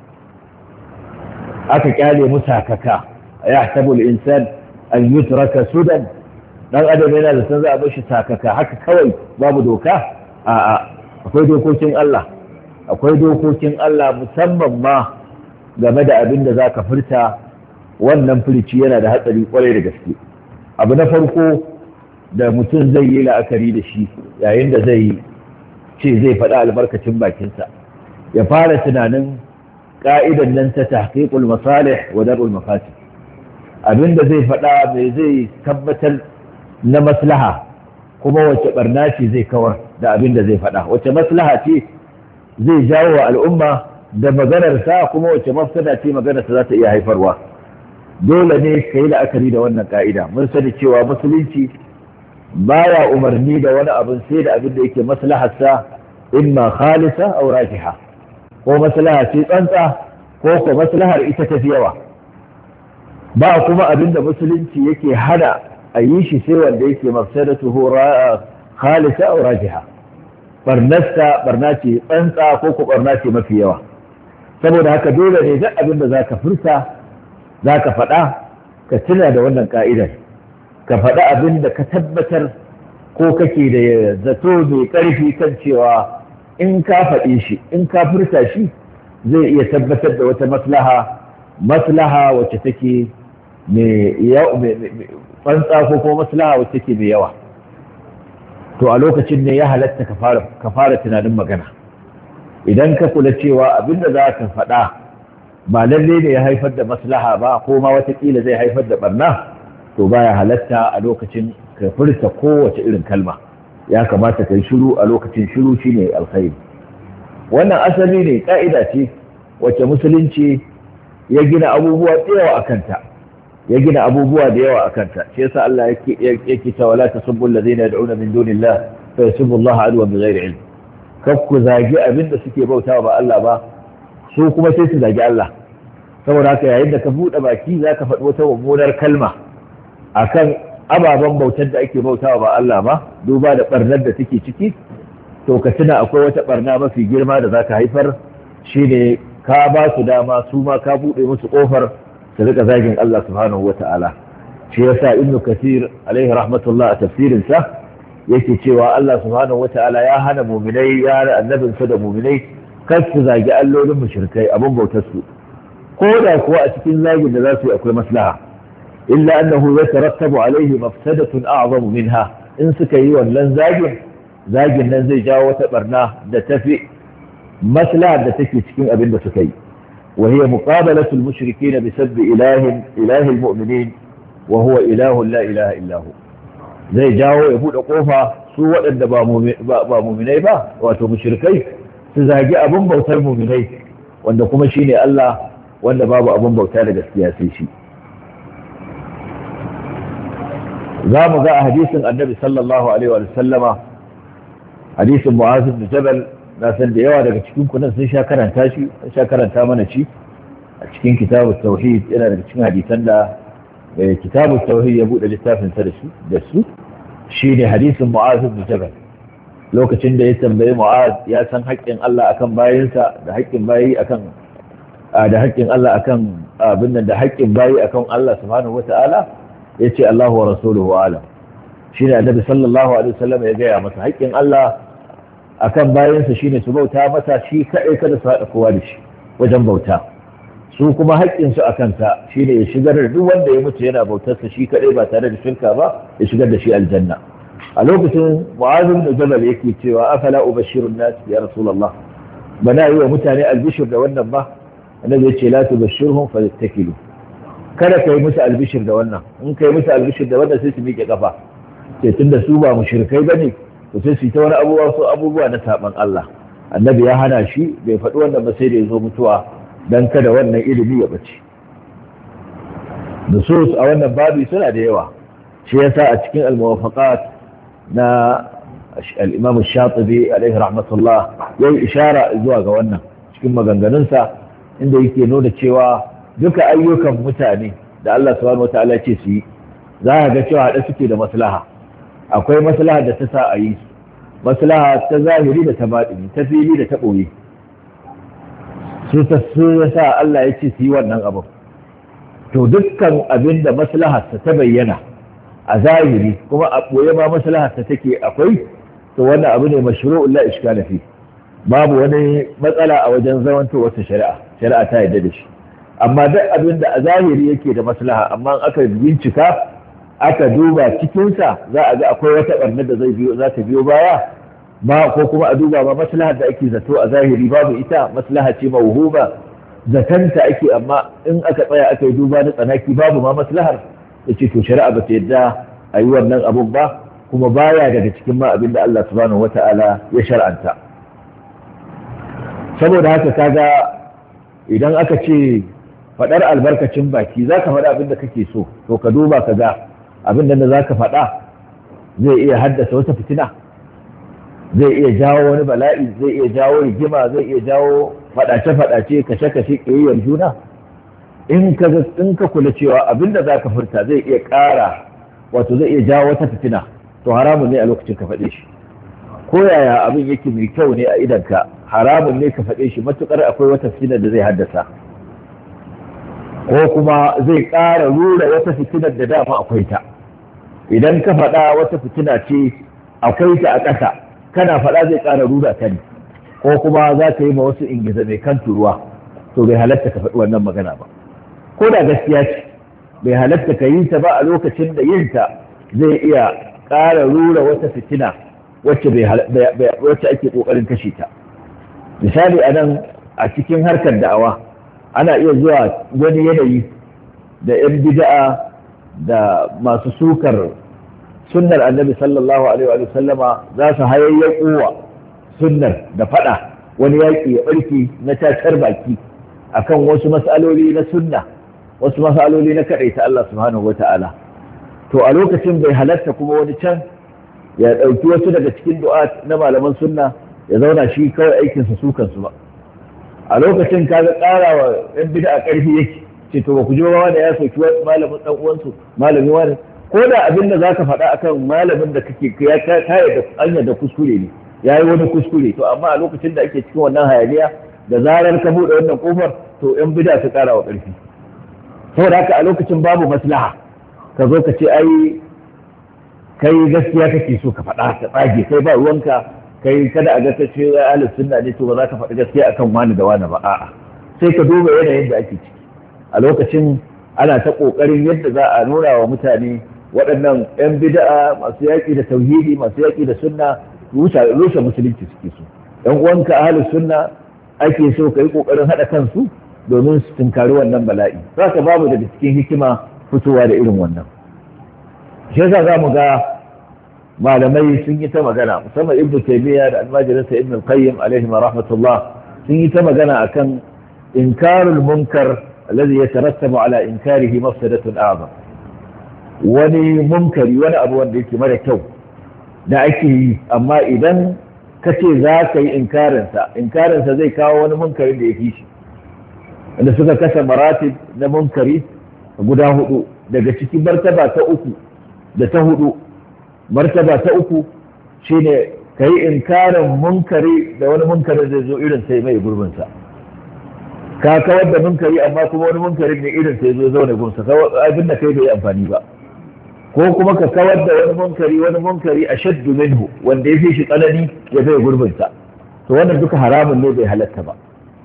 aka kyale mu sakaka. Ya tabul insan an yutraka sudan, dan adam yana da san za a bar shi sakaka haka kawai babu doka. A'a, akwai dokokin Allah, akwai dokokin Allah musamman ma game da abin da zaka furta. Wannan furici yana da hatsari kwarai da gaske. Abu na farko da mutum zai yi la'akari da shi yayin da zai ce zai faɗa albarkacin bakinsa, ya fara tunanin ƙa'idan nan ta tahqiqul masalih wa dar'ul mafasid. Abinda zai faɗa mai zai tabbatar na maslaha, kuma wace barna ce zai kawar da abinda zai faɗa, wace maslaha ce zai jawo wa al'umma da maganarsa, kuma wace mafsada ce maganarsa za ta iya haifarwa. Dole ne ka yi la'akari da wannan ƙa'ida. Mun sani cewa musulunci baya umarni da wani abin sai da abin da yake maslaharsa imma khalisa aw rajiha, ko maslaha ce tsantsa ko ko maslahar ita tafi yawa. Ba kuma abin da musulunci yake hana a yi shi sai wanda yake mafsadatuhu khalisa aw rajiha, barnasta barna ce tsantsa ko ko barna ce mafi yawa. Saboda haka dole ne duk abin da zaka furta zaka faɗa ka tuna da wannan ka'idar, ka faɗa abin da ka tabbatar ko kake da zato mai ƙarfi kan cewa in ka faɗi shi, in ka furta shi zai iya tabbatar da wata maslaha maslaha wacce take mai tsantsa ko kuma maslaha wacce take mai yawa. To a lokacin ne ya halatta ka fara tunanin magana. Idan ka kula cewa abin da za ka faɗa ba lalle ne ya haifar da maslaha ba, ko ma watakila zai haifar da barna, to baya halatta a lokacin ka furta kowace irin kalma. Ya kamata ka yi shiru a lokacin. Shiru shine alkhairi. Wannan asali ne, ka'ida ce wacce musulunci ya gina abubuwa da yawa akanta, ya gina abubuwa da yawa akanta. Shi yasa Allah yake yake cewa la tasubbu alladhina yad'una min dunillah fa yasubbu Allah adwan bighairi ilm. Kakku zagi abinda suke bautawa ba Allah ba, su kuma sai su zagi Allah. Saboda haka yayin da ka buɗe baki za ka faɗi wata mummunar kalma akan ababen bautar da ake bautawa ba Allah ba, duba da ɓarnar da take ciki, to ka tuna akwai wata ɓarna mafi girma da za ka haifar, shine ka ba su dama su ma ka buɗe musu ƙofar su rika zagin Allah subhanahu wa ta'ala. Shi yasa Ibn Kathir alaihi rahmatullah a tafsirinsa yake cewa Allah subhanahu wa ta'ala ya hana muminai, ya hana annabinsa da muminai kar su zagi allolin mushrikai abin bautar su, ko da kuwa a cikin zagin da za su yi akwai maslaha, illa annahu yatarattabu alaihi mafsadatun a'zamu minha. In suka yi wannan zagin, zagin nan zai jawo wata barna da tafi maslaha da take cikin abin da suka yi. wa hiya muqabalatu al-mushrikeen bi sabbi ilahin ilahi al-mu'minin wa huwa ilahun la ilaha illa hu. Zai jawo ya bude kofa su waɗanda ba mu'minai ba, wato mushrikai, su zagi abin bautar mu'minai wanda kuma shine Allah, wanda babu abin bauta da gaskiya sai shi. za mu ga a hadisin annabi sallallahu alaihi wa sallama, hadisin Mu'az bin Jabal, na san da yawa daga cikin ku nan sun sha karanta shi, sun sha karanta mana shi a cikin kitabut tauhid. Yana daga cikin hadisan da kitabut tauhid ya bude littafin sa da su da su shine hadisin Mu'az bin Jabal. Lokacin da ya tambayi Mu'az, ya san haƙƙin Allah akan bayinsa da haƙƙin bayi akan da haƙƙin Allah akan abin nan da haƙƙin bayi akan Allah subhanahu wata'ala yace Allahu wa rasuluhu alam. Shine Annabi sallallahu alaihi wasallam ya gaya masa haƙƙin Allah akan bayansa shine su bauta masa shi kai kada su haɗa kowa da shi wajen bauta. Su kuma haƙƙin su akan sa shine ya shigar da duk wanda ya mutu yana bautar sa shi kadai ba tare da shirka ba ya shigar da shi aljanna. A lokacin Mu'adh bin Jabal yake cewa afala ubashirun nas ya rasulullah, bana yi wa mutane albishir da wannan ba. Annabi ya ce la tubashirhum fayattakilu, kada kai musu albishir da wannan, in kai musu albishir da wannan sai su miƙe kafa, sai tunda su ba mushrikai bane to sai su ta wani abubuwa so abubuwa na saban Allah. Annabi ya hana shi bai faɗi wannan ba sai da ya zo mutuwa dan kada wannan ilimi ya bace. Nusus a wannan babi suna da yawa, shi yasa a cikin al-muwafaqat na al-Imam Ash-Shatibi alaihi rahmatullah yayi ishara zuwa ga wannan cikin maganganunsa, inda yake nuna cewa duka ayyukan mutane da Allah subhanahu wataala ce su yi za a ga cewa haɗe suke da maslaha. Akwai maslaha da ta sa a yi, maslaha ta zahiri da ta baɗini, ta fili da ta ɓoye. Su ta su ya sa Allah ya ce su yi wannan abin. To dukkan abin da maslaharsa ta bayyana a zahiri kuma a ɓoye ma maslaharsa take akwai, to wannan abu ne mashru'un la ishkala fi. Babu wani matsala a wajen zamanto wata shari'a, shari'a ta yarda da shi. Amma duk abin da a zahiri yake da maslaha, amma aka bincika aka duba cikinsa za a ga akwai wata barnar da zai biyo za ta biyo baya ba, ko kuma a duba ma maslahar da ake zato a zahiri babu ita, maslaha ce mawhuba zakanta ake, amma in aka tsaya aka yi duba na tsanaki babu ma maslahar, da ce to shari'a ba ta yadda a yi wannan abun ba, kuma baya daga cikin ma abin da Allah subhanahu wata'ala ya shar'anta. Saboda haka kaga idan aka ce faɗar albarkacin baki za ka faɗa abin da kake so, to ka duba ka ga abin da za ka faɗa zai iya haddasa wata fitina, zai iya jawo wani bala'i, zai iya jawo rigima, zai iya jawo faɗace-faɗace, kashe-kashe, ƙiyayyar juna. In ka in ka kula cewa abin da za ka furta zai iya ƙara, wato zai iya jawo wata fitina, to haramun ne a lokacin ka faɗe shi. Ko yaya abin yake mai kyau ne a idanka, haramun ne ka faɗe shi matuƙar akwai wata fitina da zai haddasa, ko kuma zai ƙara rura wata fitinar da dama akwai ta. Idan ka faɗa wata fitina ce akwai ta a ƙasa, kana faɗa zai ƙara rura ta ne, ko kuma za ka yi ma wasu ingiza mai kan turuwa, to bai halatta ka faɗi wannan magana ba. Ko da gaskiya ce bai halatta ka yi ta ba a lokacin da yin ta zai iya ƙara rura wata fitina wacce wacce ake ƙoƙarin kashe ta. Misali a nan a cikin harkar da'awa ana iya zuwa wani yanayi da 'yan bid'a da masu sukar sunnar annabi sallallahu alaihi wa sallama za su hayayyakowa sunnar da fada, wani yaƙi ya ɓarke na tacar baki akan wasu mas'aloli na sunna, wasu mas'aloli na kaɗaita Allah subhanahu wa ta'ala. To a lokacin bai halatta kuma wani can ya ɗauki wasu daga cikin du'a na malaman sunna ya zauna shi kawai aikinsa sukansu ba. A lokacin kaga ƙara wa ‘yan bid'a ƙarfi yake, ce to ba ku ji wa da ya soki malamin ɗan uwansu, malami wani, ko da abin da za ka faɗa akan malamin da kake ya kaya da anya da kuskure ne, ya yi wani kuskure, to amma a lokacin da ake cikin wannan hayaniya da zarar ka buɗe wannan ƙofar, to ‘yan bid'a su ƙara wa ƙarfi. Saboda haka a lokacin babu maslaha, ka zo ka ce ai kai gaskiya kake so ka faɗa ka tsage, kai ba ruwanka, kai kada a ga ta ce ahlus sunna ne to ba za ka faɗi gaskiya akan wani da wani ba, a'a sai ka duba yanayin da ake ciki. A lokacin ana ta ƙoƙarin yadda za a nuna wa mutane waɗannan 'yan bid'a masu yaƙi da tauhidi, masu yaƙi da sunna, rushe musulunci suke so. ‘Yan uwanka ahlus sunna ake so ka yi ƙoƙarin haɗa kansu domin su tunkari wannan bala'i. Za ka babu daga cikin hikima fitowa da irin wannan. Shi yasa za mu ga malamai sun yi ta magana, musamman Ibn Taymiyyah da almajirinsa Ibn al-Qayyim alaihi rahmatullah sun yi ta magana akan inkarul munkar alladhi yatarattabu ala inkarihi mafsadatun a'zam. Wani munkari, wani abu wanda yake mara kyau da ake yi, amma idan ka ce za ka yi inkarinsa, inkarinsa zai kawo wani munkarin da ya fi shi, wanda suka kasa maratib na munkari guda hudu, daga ciki martaba ta uku da ta hudu. Martaba ta uku shine ka yi inkarin munkari da wani munkarin zai zo irin sai mai gurbinsa. ka kawar da munkari amma kuma wani munkarin ne irin sai zo zaune gunsa abin da kai bai amfani ba, ko kuma ka kawar da wani munkari wani munkari a shaddu minhu wanda ya fi shi tsanani ya bai gurbinsa, to wannan duka haramun ne bai halatta ba.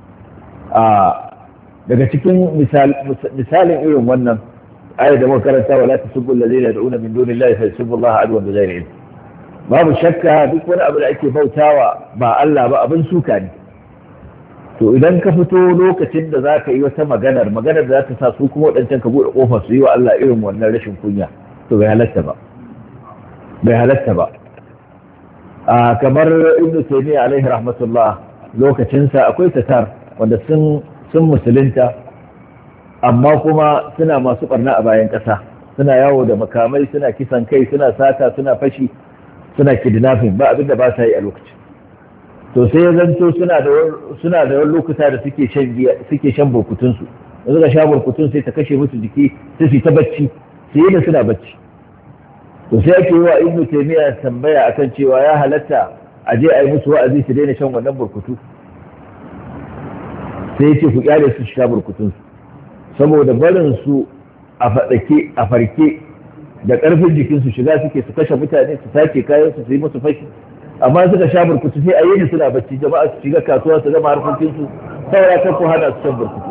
Daga cikin misalin irin wannan ayat da muka karanta wala tasubbu alladhina yad'una min dunillahi fa yasubbu Allah adwan bighayri ilm, babu shakka duk wani abu da ake bautawa ba Allah ba abin suka ne. To idan ka fito lokacin da za ka yi wata maganar maganar da za ta sa su kuma waɗancan ka buɗe ƙofar su yi wa Allah irin wannan rashin kunya, to bai halatta ba bai halatta ba a kamar Ibn Taymiyyah alaihi rahmatullah lokacinsa akwai tatar wanda sun sun musulunta amma kuma suna masu ɓarna a bayan ƙasa, suna yawo da makamai, suna kisan kai, suna sata, suna fashi, suna kidnapping, ba abinda ba sa yi a lokacin. To sai ya zanto suna da suna da wani lokuta da suke shan suke shan burkutun su, da suka sha burkutun sai ta kashe musu jiki sai su ta bacci, sai yi da suna bacci. To sai ake yi wa Ibn Taymiyyah tambaya akan cewa ya halatta a je a yi musu wa'azi su daina shan wannan burkutu. Sai yace ku kyale su sha burkutun su, saboda barin su a faɗake a farke da ƙarfin jikin su shiga suke su kashe mutane, su sace kayan su su yi musu fashi. Amma suka sha burkutu sai a yi suna bacci, jama'a su shiga kasuwa su gama harkokinsu, saboda ta ku hana su shan burkutu.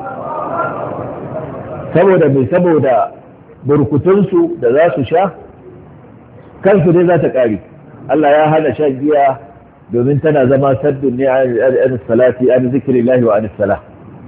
Saboda mai saboda burkutunsu da za su sha kansu dai za ta ƙare. Allah ya hana shan giya domin tana zama saddun ne an salati an zikrillahi wa an salah.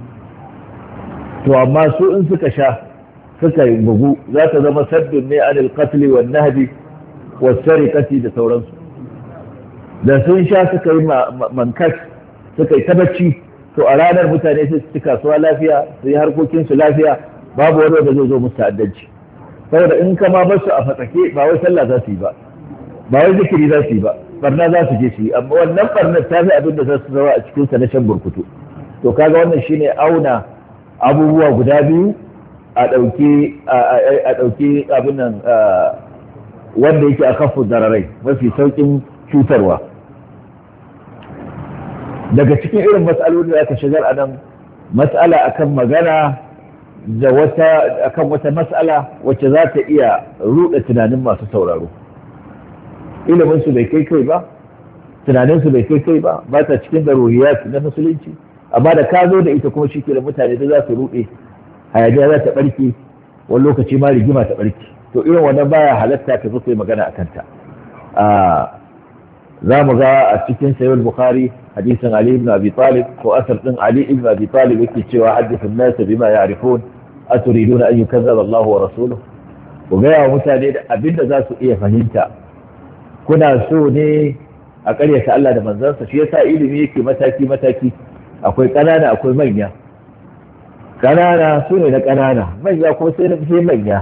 To amma su in suka sha suka yi bugu za ta zama saddun ne an al-qatl wa an-nahbi wa as-sariqati da sauransu. Da sun sha suka yi mankas suka yi tabacci, to a ranar mutane sai su ci kasuwa lafiya, su yi harkokinsu lafiya, babu wani da zai zo musu ta'addanci. Saboda in kama ba su a fatsake ba wai sallah za su yi ba, ba wai zikiri za su yi ba, barna za su je su yi, amma wannan barnar ta fi abin da za su zama a cikinsa na shan burkutu. To kaga wannan shine auna abubuwa guda biyu a ɗauki a ɗauki abin nan wanda yake a kafin zararai mafi sauƙin cutarwa. Daga cikin irin matsaloli da aka shigar a nan, matsala akan magana da wata akan wata matsala wacce za ta iya ruɗa tunanin masu sauraro. Ilimin su bai kai kai ba, tunanin su bai kai kai ba, ba ta cikin daruriyat na musulunci, amma da ka zo da ita kuma shi ke da mutane da za su ruɗe, hayaniya za ta ɓarke, wani lokaci ma rigima ta ɓarke. To irin wannan baya halatta ka zo kai magana a kanta. za mu ga a cikin sayyid bukhari hadisin ali ibn abi talib ko asar din ali ibn abi talib yake cewa hadithun nas bima ya'rifun aturiduna an yukazzaba Allah wa rasuluhu, ku ga wa mutane da abinda za su iya fahimta, kuna so ne a ƙaryata Allah da manzansa. Shi yasa ilimi yake mataki mataki, akwai ƙanana akwai manya. Ƙanana su ne na ƙanana, manya kuma sai na sai manya.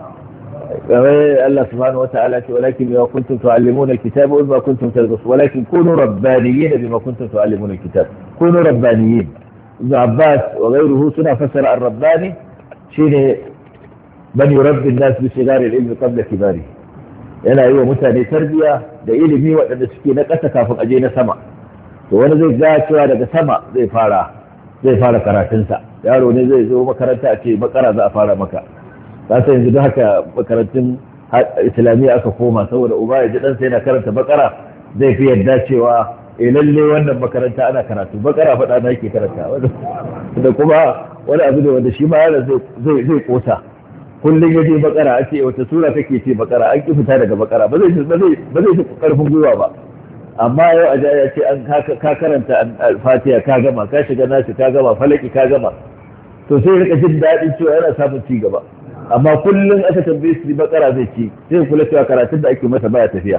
الله سبحانه وتعالى ولكن بما كنتم تعلمون الكتاب وما كنتم تدرسون ولكن كونوا ربانيين بما كنتم تعلمون الكتاب. كونوا ربانيين. ابن عباس وغيره سنة فسر الرباني شيء من يربي الناس بصغار العلم قبل كباره. yana yi wa mutane tarbiya da ilimi waɗanda suke na ƙasa kafin aje na sama. To wani zai ga cewa daga sama zai fara zai fara karatunsa. Yaro ne zai zo makaranta a ce bakara za a fara maka. Ka san yanzu da haka makarantun islamiyya aka koma, saboda uba ya ji ɗansa yana karanta bakara zai fi yadda cewa eh lalle wannan makaranta ana karatu bakara faɗa na yake karanta. Da kuma wani abu ne wanda shi ma yana zai zai kosa. Kullum ya je bakara a ce wata sura kake ce bakara, an ki fita daga bakara ba zai ba zai ba zai karfin gwiwa ba. Amma yau a ya ce an ka karanta al-Fatiha ka gama, ka shiga nashi ka gama, falaki ka gama, to sai rika jin daɗin cewa yana samun ci gaba. Amma kullum aka tambaye su bakara zai ci, sai kula cewa karatun da ake masa baya tafiya.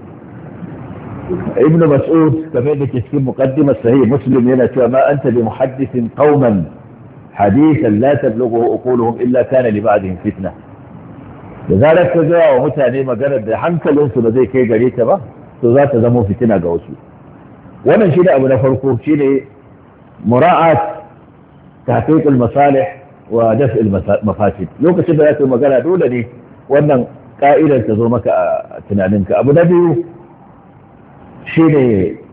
Ibn Mas'ud kamar da ke cikin muqaddimar sahih Muslim yana cewa ma anta bi muhaddithin qauman hadithan la tablughu uquluhum illa kana li ba'dihim fitna. Da zarar ka ga wa mutane magana da hankalinsu ba zai kai gare ta ba, to za ta zama fitina ga wasu. Wannan shine abu na farko, shine mura'at tahqiq al-masalih wa daf'il mafasid. Lokacin da zaka magana dole ne wannan ka'idar ta zo maka a tunaninka. Abu na biyu shine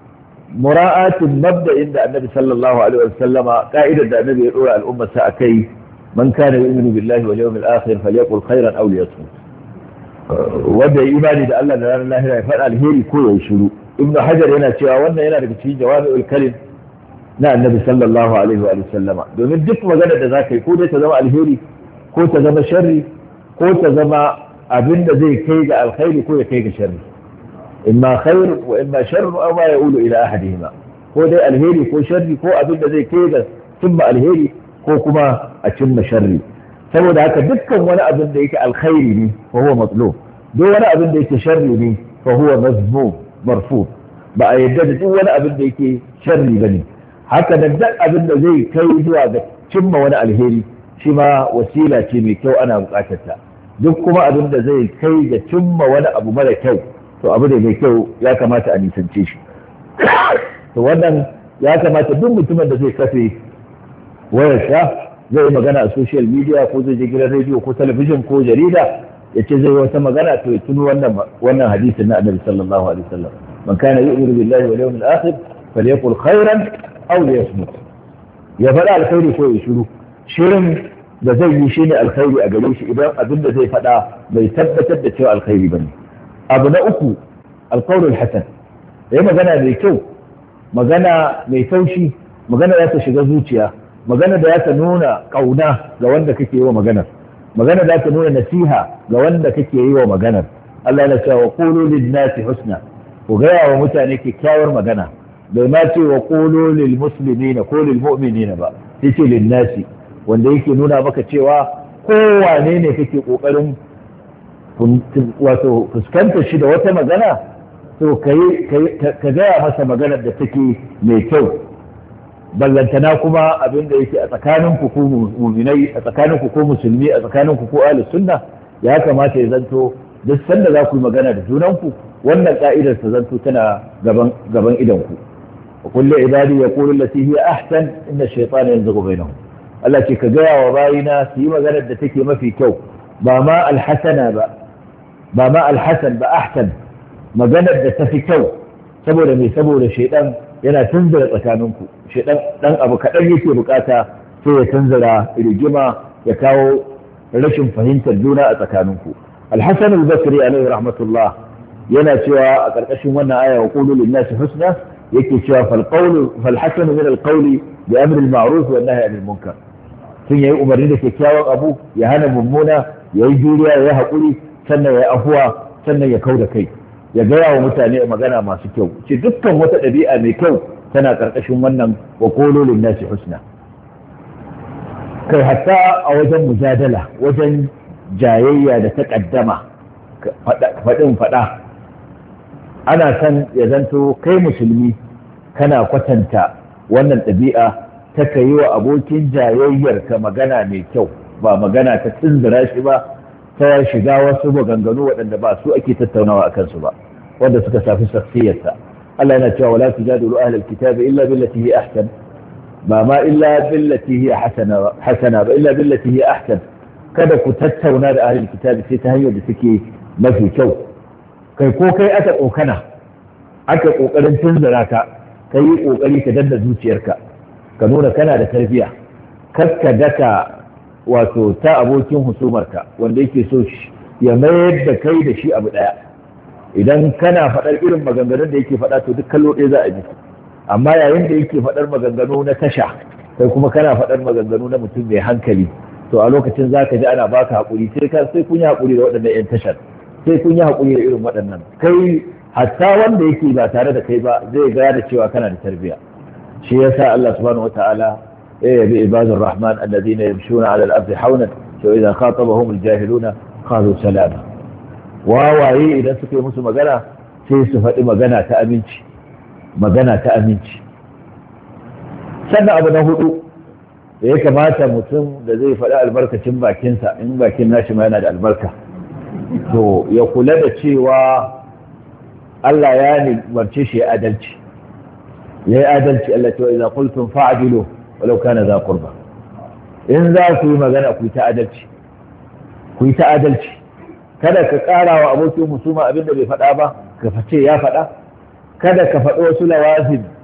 mura'atin mabda'in da annabi sallallahu alaihi wasallama ka'idar da annabi ya dora al'ummar sa akai man kana yu'minu billahi wal yawmil akhir falyaqul khairan aw liyasmut wanda ya imani da Allah da ranar lahira ya faɗa alheri ko ya shiru. Ibn Hajar yana cewa wannan yana daga cikin jawami'ul kalim na annabi sallallahu alaihi wa sallama, domin duk magana da za ka yi ko dai ta zama alheri ko ta zama sharri ko ta zama abin da zai kai ga alkhairi ko ya kai ga sharri, imma khair wa imma sharr aw ma yaqulu ila ahadihima, ko dai alheri ko sharri ko abin da zai kai ga cimma alheri ko kuma a cimma sharri. Saboda haka dukkan wani abin da yake alkhairi ne fa huwa matlub, duk wani abin da yake sharri ne fa huwa mazmum marfu, ba a yadda da duk wani abin da yake sharri bane. Haka da duk abin da zai kai zuwa ga cimma wani alheri shi ma wasila ce mai kyau ana bukatar ta, duk kuma abin da zai kai ga cimma wani abu mara kyau to abu da mai kyau ya kamata a nisance shi. To wannan ya kamata duk mutumin da zai kafe wayarsa zai yi magana a social media ko zai je gidan rediyo ko talabijin ko jarida ya ce zai wata magana to ya tuno wannan wannan hadisin na annabi sallallahu alaihi wasallam, man kana yu'minu billahi wal yawmil akhir falyaqul khairan aw liyasmut, ya faɗa alkhairi ko ya shiru. Shirin da zai yi shine alkhairi a gare shi idan abin da zai faɗa bai tabbatar da cewa alkhairi bane. Abu na uku alqawlul hasan, yayi magana mai kyau, magana mai taushi, magana za ta shiga zuciya, magana da ta nuna kauna ga wanda kake yi wa maganar, magana da ta nuna nasiha ga wanda kake yi wa maganar. Allah ya ce wa qulu lin nasi husna, ku gaya wa mutane kyakkyawar magana, bai ma ce wa qulu lil muslimina ko lil mu'minina ba, sai ce lin nasi, wanda yake nuna maka cewa kowane ne kake kokarin wato fuskantar shi da wata magana to ka gaya masa maganar da take mai kyau. Ballantana kuma abin da yake a tsakanin ku ko mu'minai, a tsakanin ku ko musulmi, a tsakanin ku ko ahlus sunna, ya kamata ya zanto duk sanda za ku yi magana da junan ku wannan ka'idar ta zanto tana gaban gaban idan ku. wa kullu ibadi yaqulu allati hiya ahsan inna ash-shaytana yanzughu bainahum. Allah ce ka gaya wa bayina su yi maganar da take mafi kyau, ba ma alhasana ba ba ma alhasan ba ahsan, maganar da tafi kyau. Saboda me? Saboda shaytan yana tunzura tsakaninku, shi dan abu kaɗan yake bukata sai ya tunzura rigima, ya kawo rashin fahimtar juna a tsakaninku. Al-Hasan al-Basri alaihi rahmatullah yana cewa a ƙarƙashin wannan aya wa qulu lin-nasi husna, yake cewa fal qawlu fal hasanu min al-qawli bi amri al-ma'ruf wa nahyi anil munkar. Sun yayi umarni da kyakkyawan abu, ya hana mummuna, yayi juriya, ya haƙuri, sannan ya afuwa, sannan ya kauda kai, ya gaya wa mutane magana masu kyau. Ce dukkan wata ɗabi'a mai kyau tana ƙarƙashin wannan wa qulu lin-nasi husna. Kai hatta a wajen mujadala, wajen jayayya da taqaddama, faɗin faɗa, ana san ya zanto kai musulmi kana kwatanta wannan ɗabi'a ta kai wa abokin jayayyar ka magana mai kyau, ba magana ta tunzura shi ba, ta shiga wasu maganganu waɗanda ba su ake tattaunawa a kansu ba, wanda suka shafi shakhsiyarsa. Allah yana cewa wala tujadilu ahlal kitabi illa billati hi ahsan, ba ma illa billati hi hasana hasana ba, illa billati hi ahsan. Kada ku tattauna da ahlul kitabi sai ta hanyar da take mafi kyau. Kai ko kai aka kokana, aka kokarin tunzura ka, kai yi kokari ka danna zuciyarka, ka nuna kana da tarbiya, kaska daka wato ta abokin husumarka wanda yake so ya mayar da kai da shi abu daya. Idan kana faɗar irin maganganun da yake faɗa to duk kallo ɗaya za a ji, amma yayin da yake faɗar maganganu na tasha, kai kuma kana faɗar maganganu na mutum mai hankali, to a lokacin za ka ji ana baka haƙuri, sai ka sai kun yi haƙuri da waɗannan 'yan tashar, sai kun yi haƙuri da irin waɗannan. Kai hatta wanda yake ba tare da kai ba zai gane cewa kana da tarbiyya. Shi yasa Allah subhanahu wataala ya yabi ibadur rahman alladhina yamshuna 'ala al-ardi hawnan wa idha khatabahum al-jahiluna qalu salama. Wawaye idan suka yi musu magana sai su faɗi magana ta aminci, magana ta aminci. Sannan abu na hudu da ya kamata mutum da zai faɗi albarkacin bakinsa, in bakin nashi ma yana da albarka, to ya kula da cewa Allah ya nimarce shi ya adalci, ya yi adalci. Allah ta wa idza qultum fa'dilu walau kana za qurba. In za ku yi magana ku yi ta adalci, ku yi ta adalci. Kada ka ƙara wa abokin musuma abin da bai faɗa ba ka fice ya faɗa, kada ka faɗi wasu lawazim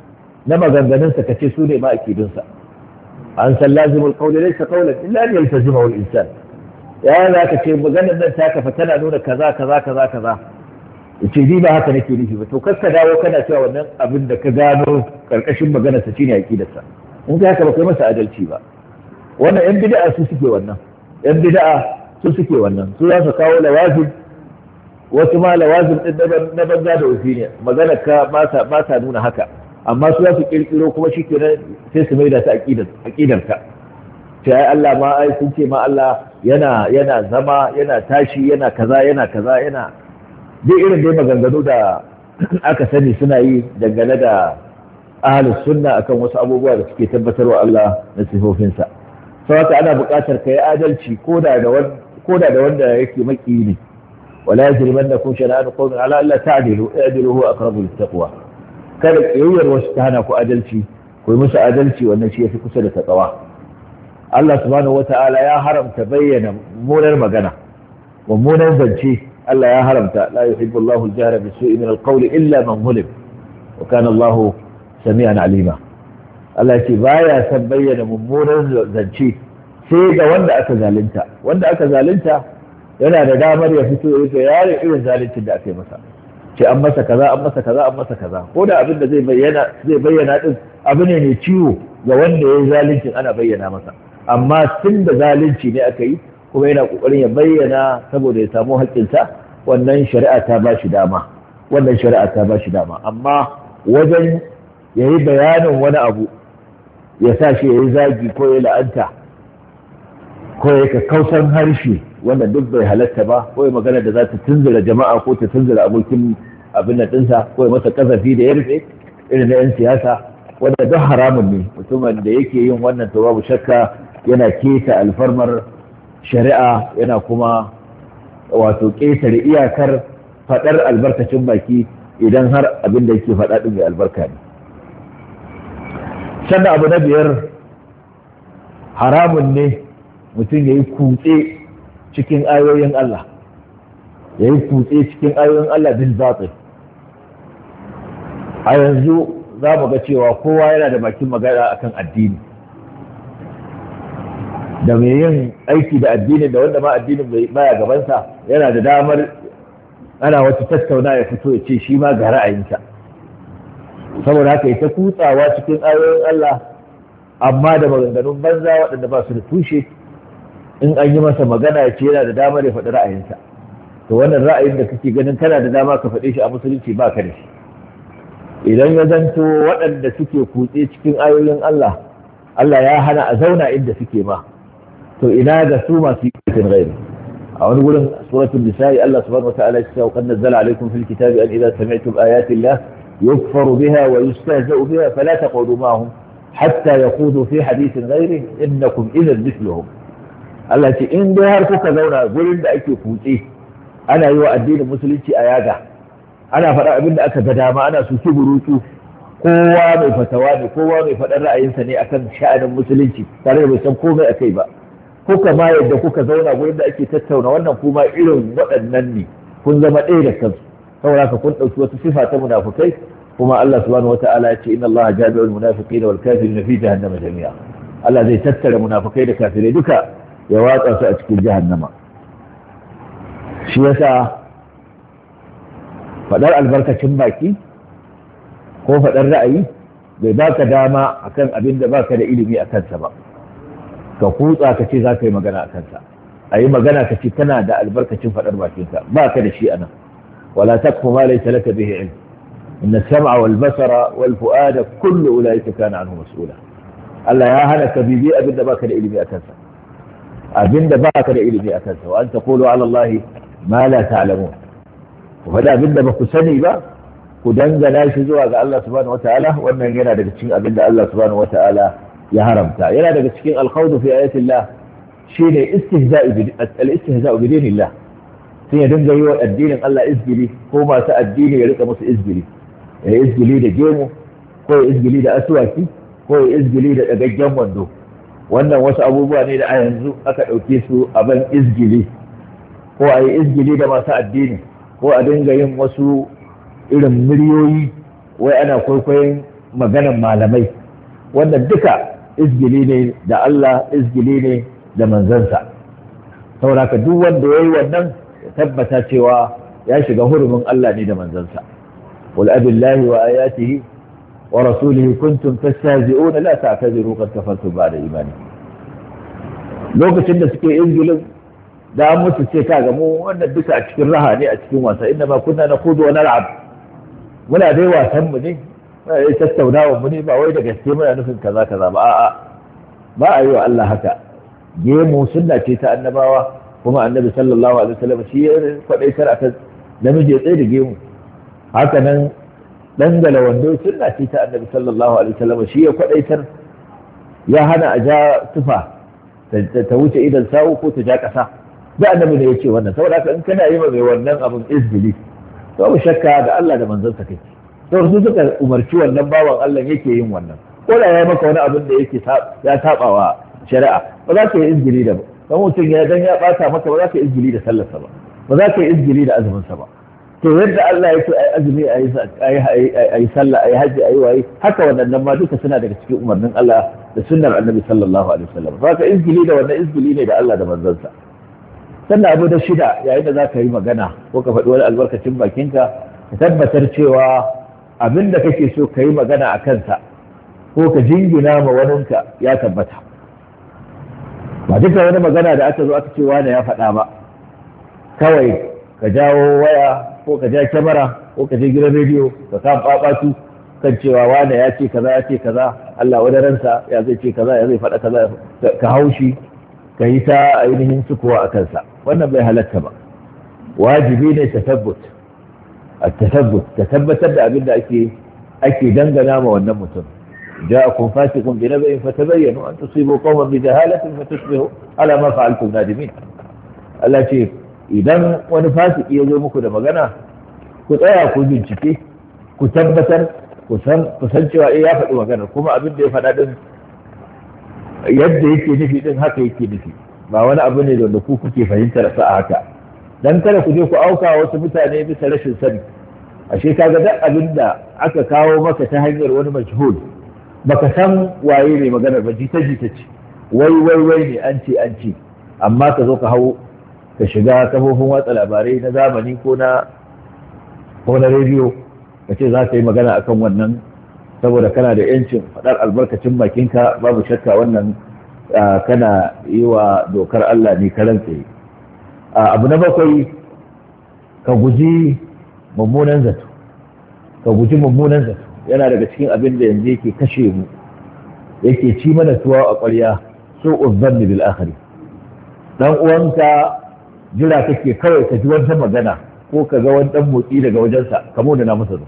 na maganganunsa ka ce su ne ma akidunsa. an san lazimul qawli laysa qawlan illa an yaltazimahu al-insan. ya za ka ce maganar nan ta kafa tana nuna kaza kaza kaza kaza ce ni ba haka nake nufi ba, to kar ka dawo kana cewa wannan abin da ka gano karkashin maganar sa shine aqidarsa. in ka haka ba kai masa adalci ba. wannan yan bid'a su suke wannan yan bid'a su suke wannan su za su kawo lawazim, wasu ma lawazim din na banza da wasi ne, maganar ka ba sa nuna haka, amma su za su kirkiro kuma shi kenan sai su mai da ta aqidar ka. sai ai Allah ma ai sun ce ma Allah yana yana zama yana tashi yana kaza yana kaza yana duk irin dai maganganu da aka sani suna yi dangane da ahlus sunna akan wasu abubuwa da suke tabbatarwa Allah na sifofinsa. sau haka ana buƙatar ka yi adalci koda da wanda yake maki ne. wala yajrimannakum shana'anu qawmin ala alla ta'dilu i'dilu huwa aqrabu lit-taqwa. kada kiyayyar wasu ta hana ku adalci, ku yi musu adalci, wannan shi yafi kusa da taqwa. Allah subhanahu wata'ala ya haramta bayyana mummunar magana, mummunar zance. Allah ya haramta la yuhibbu Allahu al-jahra bis-su'i min al-qawli illa man zulim wa kana Allahu sami'an alima. Allah ce baya san bayyana mummunar zance sai ga wanda aka zalunta. Wanda aka zalunta yana da damar ya fito ya ga yare irin zaluncin da aka yi masa, ce an masa kaza an masa kaza an masa kaza, ko da abin da zai bayyana zai bayyana din abu ne mai ciwo ga wanda ya yi zaluncin ana bayyana masa, amma tun da zalunci ne aka yi kuma yana kokarin ya bayyana saboda ya samu haƙƙinsa, wannan shari'a ta ba shi dama wannan shari'a ta ba shi dama amma wajen ya yi bayanin wani abu ya sa shi ya yi zagi ko ya la'anta ko ya kakkausan harshe, wanda duk bai halatta ba, ko ya magana da za ta tunzura jama'a ko ta tunzura abokin abin da ɗinsa, ko ya masa kasafi da ya rufe irin na 'yan siyasa, wanda duk haramun ne. Mutumin da yake yin wannan to babu shakka yana keta alfarmar shari'a, yana kuma wato ƙetare iyakar faɗar albarkacin baki idan har abin da yake faɗa ɗin mai albarka ne. Sannan abu na biyar, haramun ne mutum ya yi kutse cikin ayoyin Allah, ya yi kutse cikin ayoyin Allah bil batil. A yanzu za mu ga cewa kowa yana da bakin magana akan addini, da mai yin aiki da addini da wanda ma addinin baya gabansa yana da damar ana wata tattauna ya fito ya ce shi ma ga ra'ayinsa. Saboda haka ita kutsawa cikin ayoyin Allah amma da maganganun banza waɗanda ba su da tushe, in an yi masa magana ya ce yana da damar ya faɗi ra'ayinsa. To wannan ra'ayin da kake ganin kana da dama ka faɗe shi a musulunci ba ka da shi. Idan ya zanto waɗanda suke kutse cikin ayoyin Allah, Allah ya hana a zauna inda suke ma, to ina ga su masu yi ghairi. a wani gurin suratul nisa'i Allah subhanahu wata'ala ya ce wa qad nazzala alaykum fil kitabi an idza sami'tum ayati Allah yukfaru biha wa yustahza'u biha fala taqudu ma'ahum hatta yaqudu fi hadithin ghairi innakum idhan mithluhum. Allah ce in dai har kuka zauna gurin da ake kutse ana yi wa addinin musulunci a yaga, ana faɗa abin da aka ga dama, ana su burutu, kowa mai fatawa ne, kowa mai faɗar ra'ayinsa ne akan sha'anin musulunci tare da bai san komai akai ba. Kuka ma yadda kuka zauna gurin da ake tattauna wannan kuma irin waɗannan ne, kun zama ɗaya da kansu. Saboda ka kun ɗauki wata sifa ta munafukai, kuma Allah subhanahu wata'ala ya ce inna Allah jami'ul munafiqina wal kafirina fi jahannama jami'a. Allah zai tattara munafukai da kafirai duka ya watsa su a cikin jahannama. Shi yasa faɗar albarkacin baki ko faɗar ra'ayi bai baka dama akan abin da baka da ilimi a kansa ba, ka kutsa ka ce za ka yi magana a kansa, a yi magana ka ce tana da albarkacin faɗar bakinka, ba ka da shi anan. wala takfu ma laysa laka bihi ilm inna as-sam'a wal basara wal fu'ada kullu ulaika kana anhu mas'ula. Allah ya hana ka bibi abin da baka da ilimi a kansa, abin da baka da ilimi a kansa, wa an taqulu ala Allah ma la ta'lamun. ku faɗa abin da ba ku sani ba, ku dangana shi zuwa ga Allah subhanahu wata'ala, wannan yana daga cikin abin da Allah subhanahu wata'ala ya haramta. Yana daga cikin alkhawdu fi ayatillah shine istihza'u al-istihza'u bi dinillah, sai ya dinga yi wa addinin Allah izgili, ko masu addini ya rika musu izgili, ya izgili da gemu, ko ya izgili da aswaki, ko ya izgili da dagaggen wando. Wannan wasu abubuwa ne da a yanzu aka ɗauke su a ban izgili, ko a yi izgili da masu addini, ko a dinga yin wasu irin miliyoyi wai ana kwaikwayon maganan malamai, wannan duka izgili ne da Allah, izgili ne da manzansa. saboda ka duk wanda yayi wannan ya tabbata cewa ya shiga hurumin Allah ne da manzansa. qul abillahi wa ayatihi wa rasulihi kuntum tastahzi'una la ta'tadiru qad kafartum ba'da imanikum. lokacin da suke izgilin da an musu ce kaga mu wannan duka a cikin raha ne, a cikin wasa, inda ma kunna naqudu wa nal'ab, muna dai wasan mu ne, muna dai tattaunawa mu ne, ba wai da gaske muna nufin kaza kaza ba. a'a ba a yi wa Allah haka. gemu sunna ce ta annabawa, kuma annabi sallallahu alaihi wasallam shi ya kwadaitar akan namiji ya tsaye da gemu. haka nan dangala wando sunna ce ta annabi sallallahu alaihi wasallam shi ya kwadaitar, ya hana a ja tufa ta wuce idan sawu ko ta ja kasa, da annabi ne ya ce wannan. saboda haka in kana yi mai wannan abin izbili, to mu shakka da Allah da manzon sa kake. to su suka umarci wannan bawan Allah yake yin wannan, ko da ya maka wani abin da yake ya tabawa shari'a, ba za ka yi izgili da ba. dan mutum ya dan ya bata maka, ba za ka yi izgili da sallarsa ba, ba za ka yi izgili da azumin sa ba. to yadda Allah ya ce ai azumi ai ai sallah ai haji ai waye, haka wannan ma duka suna daga cikin umarnin Allah da sunnar Annabi sallallahu alaihi wasallam. ba ka izgili da wannan izgili ne da Allah da manzon sa. sannan abu da shida, yayin da za ka yi magana ko ka faɗi wani albarkacin bakinka, ka tabbatar cewa abin da kake so ka yi magana a kansa ko ka jingina ma waninka ya tabbata. ba duka wani magana da aka zo aka ce wane ya faɗa ba, kawai ka jawo waya ko ka ja kyamara ko ka je gidan rediyo ka kan ɓaɓatu kan cewa wane ya ce kaza ya ce kaza, Allah wani ransa ya zai ce kaza ya zai faɗa kaza, ka haushi ka yi ta ainihin sukuwa a kansa. wannan bai halatta ba. wajibi ne tasabbut, at-tasabbut, ka tabbatar da abin da ake ake dangana ma wannan mutum. ja'akum fasiqun bi naba'in fatabayyanu an tusibu qauman bi jahalatin fatusbihu ala ma fa'altum nadimin. Allah ce idan wani fasiki ya zo muku da magana, ku tsaya ku bincike, ku tabbatar, ku san ku san cewa eh ya faɗi magana, kuma abin da ya faɗa din yadda yake nufi din haka yake nufi, ba wani abu ne da ku kuke fahimtar sa haka. dan kada ku je ku auka wasu mutane bisa rashin sani. ashe kaga duk abin da aka kawo maka ta hanyar wani majhul, baka san waye mai magana ba, jita jita ce, wai wai wai ne, an ce an ce, amma ka zo ka hau ka shiga kafofin watsa labarai na zamani ko na ko na rediyo ka ce za ka yi magana akan wannan saboda kana da yancin faɗar albarkacin bakinka. babu shakka wannan kana yi wa dokar Allah ne karan tsaye. abu na bakwai, ka guji mummunan zato, ka guji mummunan zato yana daga cikin abin da yanzu yake kashe mu, yake ci mana tuwa a ƙwarya. su'uz zanni bil akhari, dan uwanka jira kake kawai ka ji wata magana ko ka ga wani dan motsi daga wajensa ka mu da na masa zato,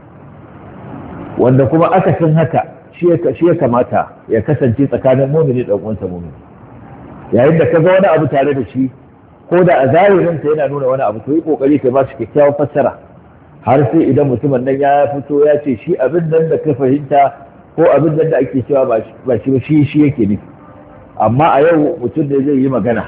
wanda kuma akasin haka shi ya kamata ya kasance tsakanin mumini da uwansa mumini. yayin da ka ga wani abu tare da shi, ko da a zahirinsa yana nuna wani abu, to yi kokari ka ba shi kyakkyawan fassara, har sai idan mutumin nan ya fito ya ce shi abin nan da ka fahimta ko abin nan da ake cewa ba shi ba shi shi yake nufi. amma a yau mutum da zai yi magana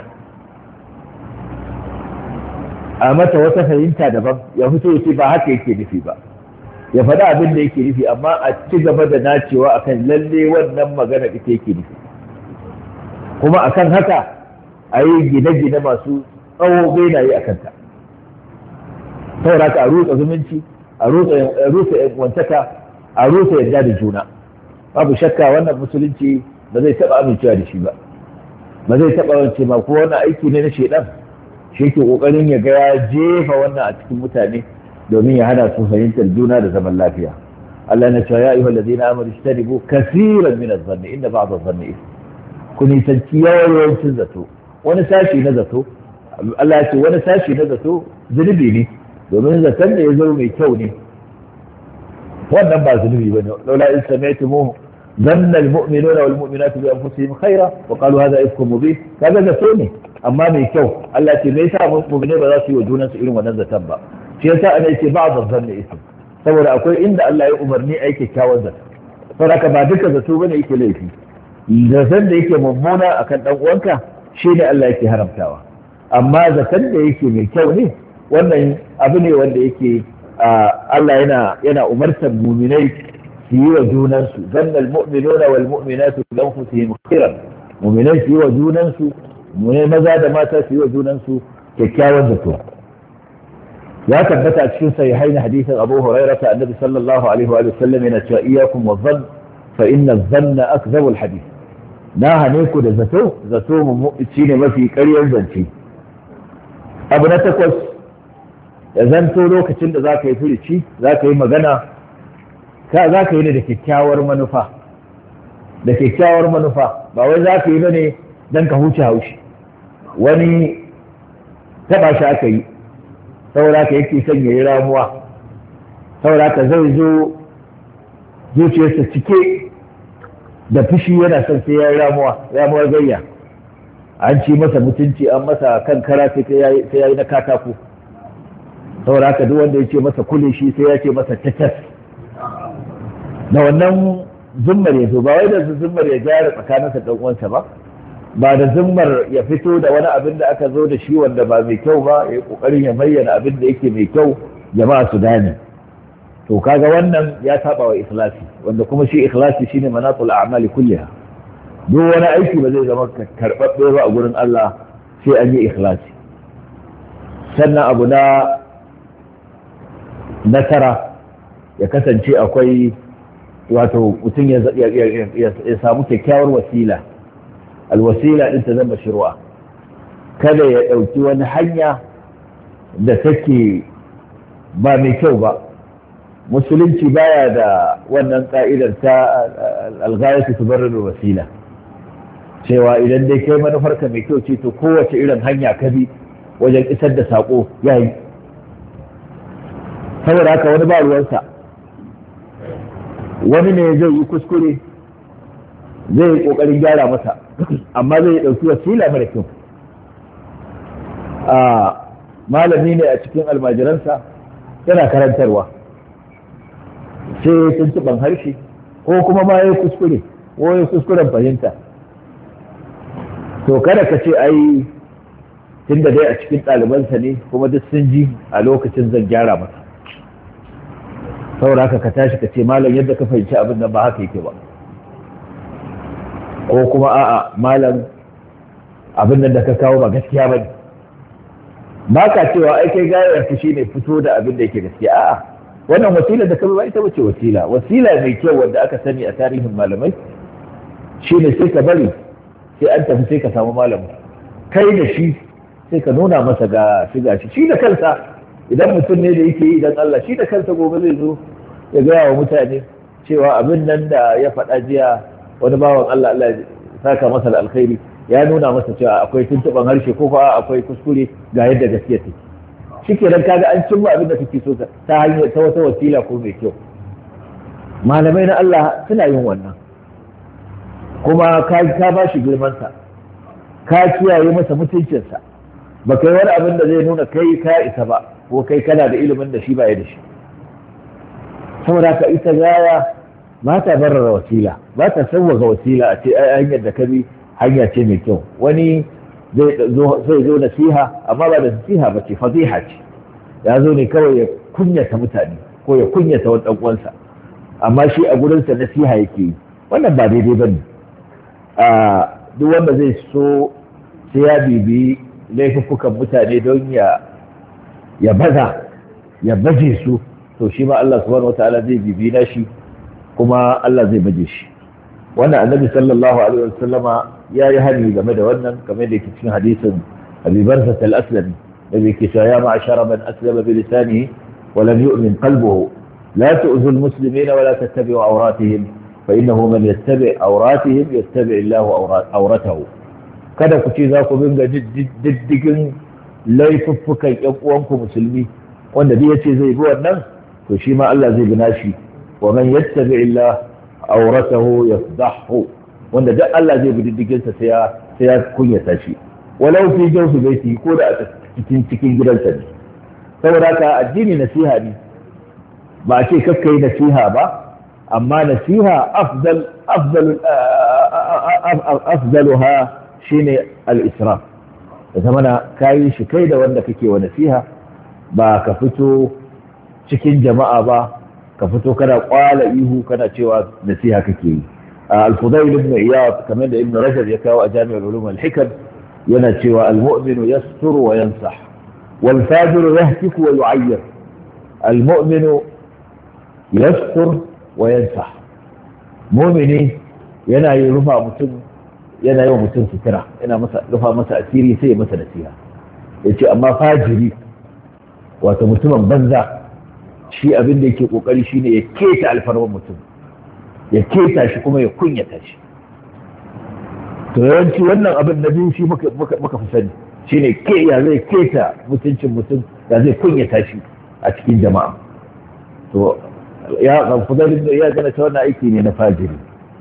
a mata wata fahimta daban, ya fito ya ce ba haka yake nufi ba, ya faɗi abin da yake nufi, amma a ci gaba da nacewa akan lalle wannan magana ita yake nufi, kuma akan haka a yi gine-gine masu tsawo benaye a kanta. saboda ka a rutsa zumunci, a rutsa wantaka, a rutsa yadda da juna. babu shakka wannan musulunci ba zai taɓa amincewa da shi ba, ba zai taɓa wance ma ko wannan aiki ne na shaidan, shi yake ƙoƙarin ya ga ya jefa wannan a cikin mutane domin ya hana su fahimtar juna da zaman lafiya. Allah na cewa ya ayyuhal ladina amanu istanibu kaseeran min adh-dhanni inna ba'd adh-dhanni ithm. ku nisanci yawancin zato, wani sashi na zato, Allah ya ce wani sashi na zato zunubi ne, domin zaton da ya zo mai kyau ne, wannan ba zunubi bane. laula in sami'tumuhu dhanna al-mu'minuna wal mu'minatu bi anfusihim khayra wa qalu hadha ifkum mubin. kaga zato ne amma mai kyau. Allah ya ce me yasa mu'mine ba za su yi wa junansu irin wannan zaton ba? shi yasa ana yace ba'd adh-dhanni ithm, saboda akwai inda Allah ya umarni ai kyakkyawan zato. saboda ba duka zato bane yake laifi, zaton da yake mummuna akan dan uwanka shi ne Allah yake haramtawa, amma zaton da yake mai kyau ne, wannan abu ne wanda yake Allah yana yana umartar muminai su yi wa junansu zanna almu'minuna wal mu'minatu bi anfusihim khairan mu'minai su yi wa junansu mu'minai maza da mata su yi wa junansu kyakkyawan zato ya tabbata a cikin sahihain hadisin Abu Hurairah annabi sallallahu alaihi wa sallam yana cewa iyyakum wa dhann fa inna adh-dhanna akdhabu al-hadith na hane ku da zato zato mu shine mafi ƙaryar zance abu na takwas ya zanto lokacin da zaka yi furici zaka yi magana ka zaka yi ne da kyakkyawar manufa da kyakkyawar manufa ba wai zaka yi bane dan ka huce haushi wani taba shi aka yi saboda ka yake son ya yi ramuwa saboda ka zai zo zuciyarsa cike da fushi yana son sai ya yi ramuwa ramuwar gayya an ci masa mutunci an masa kan kara sai ya yi na katako saboda ka duk wanda ya ce masa kule shi sai ya ce masa tatas da wannan zummar ya zo ba wai da zummar ya gyara tsakaninsa da uwansa ba ba da zimmar ya fito da wani abin da aka zo da shi wanda ba mai kyau ba ya kokarin ya bayyana abin da yake mai kyau jama'a su gane to kaga wannan ya saba wa ikhlasi wanda kuma shi ikhlasi shine manatul a'mali kulliha duk wani aiki ba zai zama karbabbe ba a gurin Allah sai an yi ikhlasi sannan abu na nasara ya kasance akwai wato mutum ya samu kyakkyawar wasila alwasila din ta zama shirwa kada ya ɗauki wani hanya da take ba mai kyau ba musulunci baya da wannan ka'idar ta alghayatu tubarrir wasila cewa idan dai kai manufarka mai kyau ce to kowace irin hanya ka bi wajen isar da sako yayi saboda haka wani ba ruwansa wani ne zai yi kuskure zai yi kokarin gyara masa amma zai ɗauki wasila mara kyau a malami ne a cikin almajiransa yana karantarwa sai tuntuɓan harshe ko kuma ma ya kuskure ko ya kuskuren fahimta to kada ka ce ai tun da dai a cikin ɗalibansa ne kuma duk sun ji a lokacin zan gyara masa saboda haka ka tashi ka ce malam yadda ka fahimci abin nan ba haka yake ba ko kuma a'a malam abin da ka kawo ba gaskiya ba ne ba ka cewa ai kai gayar ka shine fito da abin da yake gaskiya a'a wannan wasila da ka ba ita bace wasila wasila mai kyau wanda aka sani a tarihin malamai shine sai ka bari sai an tafi sai ka samu malamin kai da shi sai ka nuna masa ga shiga shi shi da kansa idan mutum ne da yake yi dan Allah shi da kansa gobe zai zo ya gaya wa mutane cewa abin nan da ya faɗa jiya wani bawan Allah Allah ya saka masa da alkhairi ya nuna masa cewa akwai tuntuban harshe ko fa akwai kuskure ga yadda gaskiya take shikenan kaga an cimma abin da kake so ta hanyar ta wata wasila ko mai kyau malamai na Allah suna yin wannan kuma ka ka ba shi girman sa ka kiyaye masa mutuncin sa ba kai wani abin da zai nuna kai ka isa ba ko kai kana da ilimin da shi ba ya da shi saboda ka ita gaya ba ta barra wasila ba ta sauwaka wasila a ce ai hanyar da ka bi hanya ce mai kyau wani zai zo nasiha amma ba da nasiha ba ce fadiha ce ya zo ne kawai ya kunyata mutane ko ya kunyata wani ɗan uwansa amma shi a gurinsa nasiha yake yi wannan ba daidai ba ne duk wanda zai so sai ya bibi laifuffukan mutane don ya ya baza ya baje su to shi ma Allah subhanahu wataala zai bibi na shi kuma Allah zai baje shi wannan annabi sallallahu alaihi wasallama ya yi hani game da wannan game da yake cikin hadisin Abi Barzah al-Aslami da yake cewa ya ma'ashara man aslama bi lisanihi wa lam yu'min qalbuhu la tu'zu al-muslimina wa la tattabi'u awratihim fa innahu man yattabi' awratihim yattabi' Allahu awratahu kada ku ce za ku binga diddigin laifuffukan ƴan uwanku musulmi wanda duk yace zai bi wannan to shi ma Allah zai gina shi wa man yattabi' Allah awratahu yafdahu wanda duk Allah zai bi diddigin sa sai ya sai ya kunyata shi walau fi jawfi baiti ko da a cikin cikin gidansa ne saboda ka addini nasiha ne ba a ce kakkai nasiha ba amma nasiha afdal afdal afdaluha shine al-israf da zamana kayi shi kai da wanda kake wa nasiha ba ka fito cikin jama'a ba ka fito kana kwala ihu kana cewa nasiha kake yi. al-Fudayl ibn Iyad kamar da Ibn Rajab ya kawo a Jami'ul Ulum al-Hikam yana cewa al-mu'minu yasturu wa yansah wal fajiru yahtiku wa yu'ayyir. al-mu'minu yastur wa yansah, mu'mini yana yi rufa mutum yana yi wa mutum sutura, yana masa rufa masa asiri sai ya masa nasiha. yace amma fajiri wato mutumin banza shi abin da yake kokari shine ya keta alfarman mutum, ya keta shi kuma ya kunyata shi. to yawanci wannan abin na biyu shi muka muka fi sani shine ke ya zai keta mutuncin mutum, ya zai kunyata shi a cikin jama'a. to ya Fudayl ibn Iyad gana ta wannan aiki ne na fajiri,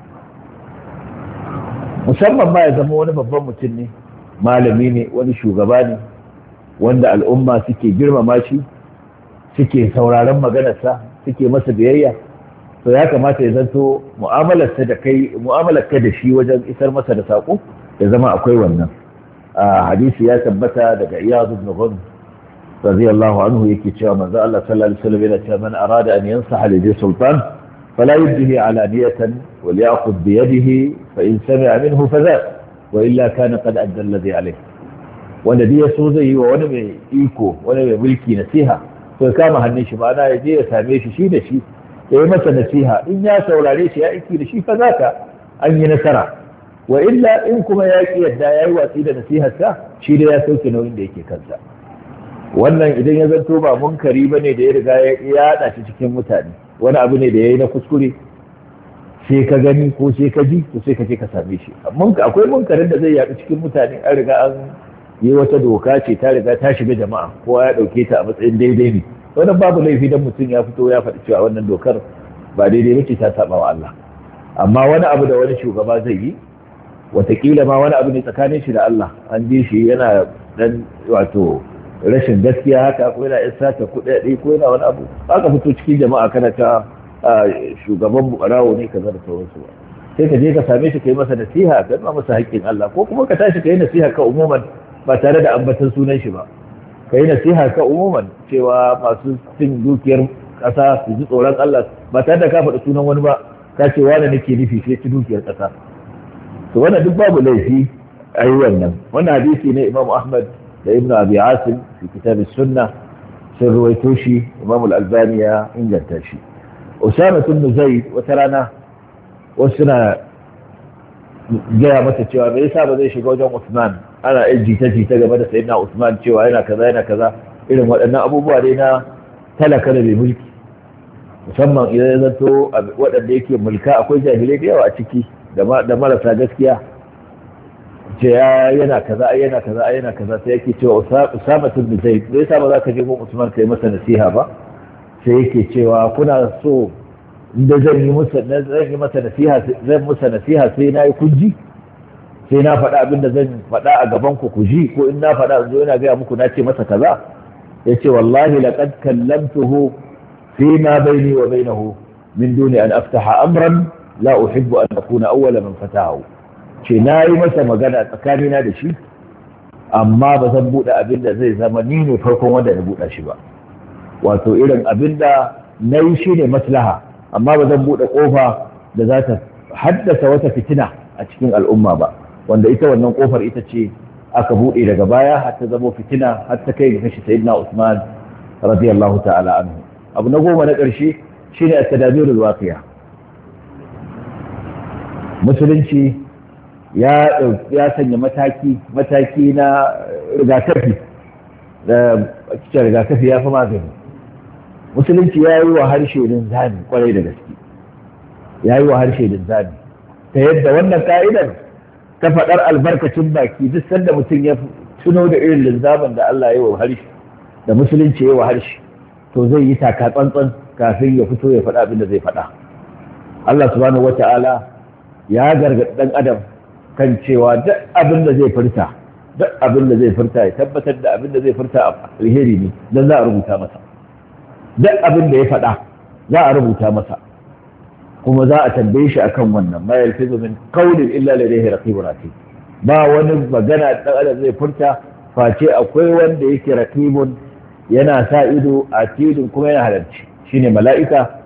musamman ma ya zama wani babban mutum ne, malami ne, wani shugaba ne wanda al'umma suke girmama shi, suke sauraron maganarsa, suke masa biyayya. to ya kamata ya zanto mu'amalarsa da kai mu'amalarka da shi wajen isar masa da sako ya zama akwai wannan. a hadisi ya tabbata daga Iyad ibn Ghunm radiyallahu anhu yake cewa manzo Allah sallallahu alaihi wasallam yana cewa man arada an yansaha li sultan fala yubdihi alaniyatan wal ya'khudh bi yadihi fa in sami'a minhu fadha wa illa kana qad adda alladhi alayhi. wanda dai so zai yi wa wani mai iko, wani mai mulki nasiha, to kama hannun shi, ma'ana ya je ya same shi shi da shi ya yi masa nasiha. in ya saurare shi ya aiki da shi fa zaka an yi nasara, wa illa in kuma ya ki yadda ya yi watsi da nasiharsa, shi da ya sauke nauyin da yake kansa. wannan idan ya zanto ba munkari bane da ya riga ya yada shi cikin mutane, wani abu ne da ya yi na kuskure sai ka gani ko sai ka ji, to sai ka je ka same shi. akwai munkarin da zai yaɗu cikin mutane, an riga an yi wata doka ce ta riga ta shiga jama'a, kowa ya ɗauke ta a matsayin daidai ne. wannan babu laifi dan mutum ya fito ya faɗi cewa wannan dokar ba daidai bace, ta saba wa Allah. amma wani abu da wani shugaba zai yi, watakila ma wani abu ne tsakanin shi da Allah, an ji shi yana dan wato rashin gaskiya haka, ko yana isa ta kuɗaɗe ko yana wani abu, aka fito cikin jama'a kana ta shugaban bukarawo ne kaza da sauransu, sai ka je ka same shi ka yi masa nasiha, ka nuna masa haƙƙin Allah, ko kuma ka tashi ka yi nasiha ka umuman ba tare da ambatan sunan shi ba. ka yi nasiha ka umuman cewa masu cin dukiyar ƙasa su ji tsoron Allah, ba tare da ka faɗi sunan wani ba, ka ce wani nake nufi sai ci dukiyar ƙasa. to wannan duk babu laifi a yi wannan. wannan hadisi ne Imam Ahmad da Ibn Abi Asim fi kitab as-Sunnah sun ruwaito shi, Imam al-Albani ya inganta shi. Usama ibn Zaid wata rana wasu suna gaya masa cewa me yasa ba zai shiga wajen Usman, ana yin jita-jita game da sayyidina Usman cewa yana kaza yana kaza, irin waɗannan abubuwa dai na talaka da mai mulki, musamman idan ya zanto waɗanda yake mulka akwai jahilai da yawa a ciki da marasa gaskiya, ce yana kaza yana kaza yana kaza, sai yake cewa Usama ibn Zaid me yasa ba za ka je gun Usman kai masa nasiha ba? sai yake cewa kuna so inda zan yi masa zan yi masa nasiha zan masa nasiha sai na yi kunji, sai na faɗa abin da zan faɗa a gaban ku kuji, ko in na faɗa zo ina gaya muku na ce masa kaza? yace wallahi laqad kallamtuhu fi ma bayni wa baynahu min duni an aftaha amran la uhibbu an akuna awwala man fatahu. ce na yi masa magana tsakanina da shi, amma ba zan buɗe abin da zai zama ni ne farkon wanda na buɗe shi ba. wato irin abin da na yi shi ne maslaha, amma ba zan buɗe ƙofa da za ta haddasa wata fitina a cikin al'umma ba, wanda ita wannan ƙofar ita ce aka buɗe daga baya har ta zama fitina, har ta kai ga kashe sayyidina Usman radiyallahu ta'ala anhu. abu na goma na ƙarshe shine at-tadabirul waqi'a. musulunci ya ya sanya mataki mataki na rigakafi, da cikin rigakafi ya fi magani. musulunci ya yi wa harshe linzami kwarai da gaske, ya yi wa harshe linzami ta yadda wannan ka'idar ta faɗar albarkacin baki duk sanda mutum ya tuno da irin linzamin da Allah ya yi wa harshe, da musulunci ya yi wa harshe, to zai yi taka tsantsan kafin ya fito ya faɗa abin da zai faɗa. Allah subhanahu wata'ala ya gargaɗi ɗan adam kan cewa duk abin da zai furta duk abin da zai furta ya tabbatar da abin da zai furta alheri ne, don za a rubuta masa. duk abin da ya faɗa za a rubuta masa, kuma za a tambaye shi akan wannan. ma yalfizu min qawlin illa ladayhi raqibun atid. ba wani magana dan adam zai furta face akwai wanda yake raqibun, yana sa ido, atidun kuma yana halarci, shine mala'ika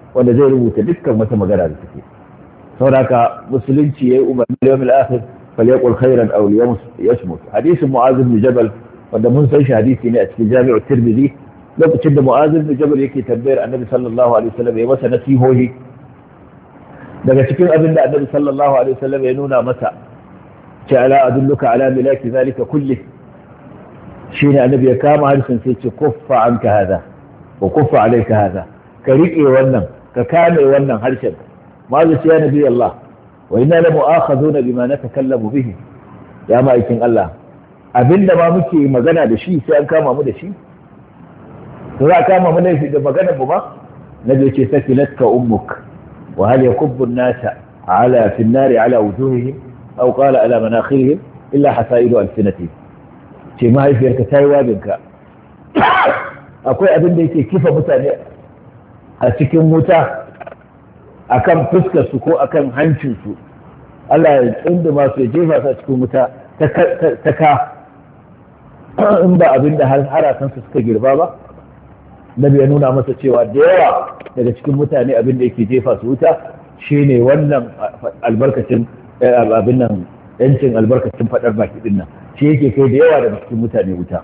wanda zai rubuta dukkan wata magana da take. saboda haka musulunci yayi umarni da yawmil akhir falyaqul khairan aw liyasmut. hadisin Mu'adh ibn Jabal wanda mun san shi hadisi ne a cikin Jami'u Tirmidhi, lokacin da Mu'adh ibn Jabal yake tambayar Annabi sallallahu alaihi wasallam ya masa nasihohi, daga cikin abin da Annabi sallallahu alaihi wasallam ya nuna masa ce ala adulluka ala milaki zalika kulli, shine Annabi ya kama harshen sai ce kuffa anka hada wa kuffa alayka hada, ka rike wannan ka kame wannan harshen. ma zai ya nabi Allah wa inna la mu'akhaduna bima natakallamu bihi, ya ma'aikin Allah abinda ma muke magana da shi sai an kama mu da shi, to za a kama mu da magana mu ba. nabi ce sakilatka ummuk wa hal yakubbu an-nasa ala fi an-nar ala wujuhihim aw qala ala manakhirihim illa hasaidu alsinatihim, ce mahaifiyarka ta yi wabinka. akwai abin da yake kifa mutane a cikin wuta akan fuskarsu ko akan hancinsu, Allah ya tsinda masu ya jefa su a cikin wuta ta ka, in ba abin da harasansu suka girba ba. Nabi ya nuna masa cewa da yawa daga cikin mutane abin da yake jefa su wuta shine wannan albarkacin abin nan, yancin albarkacin faɗar baki ɗin nan shi yake kai da yawa daga cikin mutane wuta.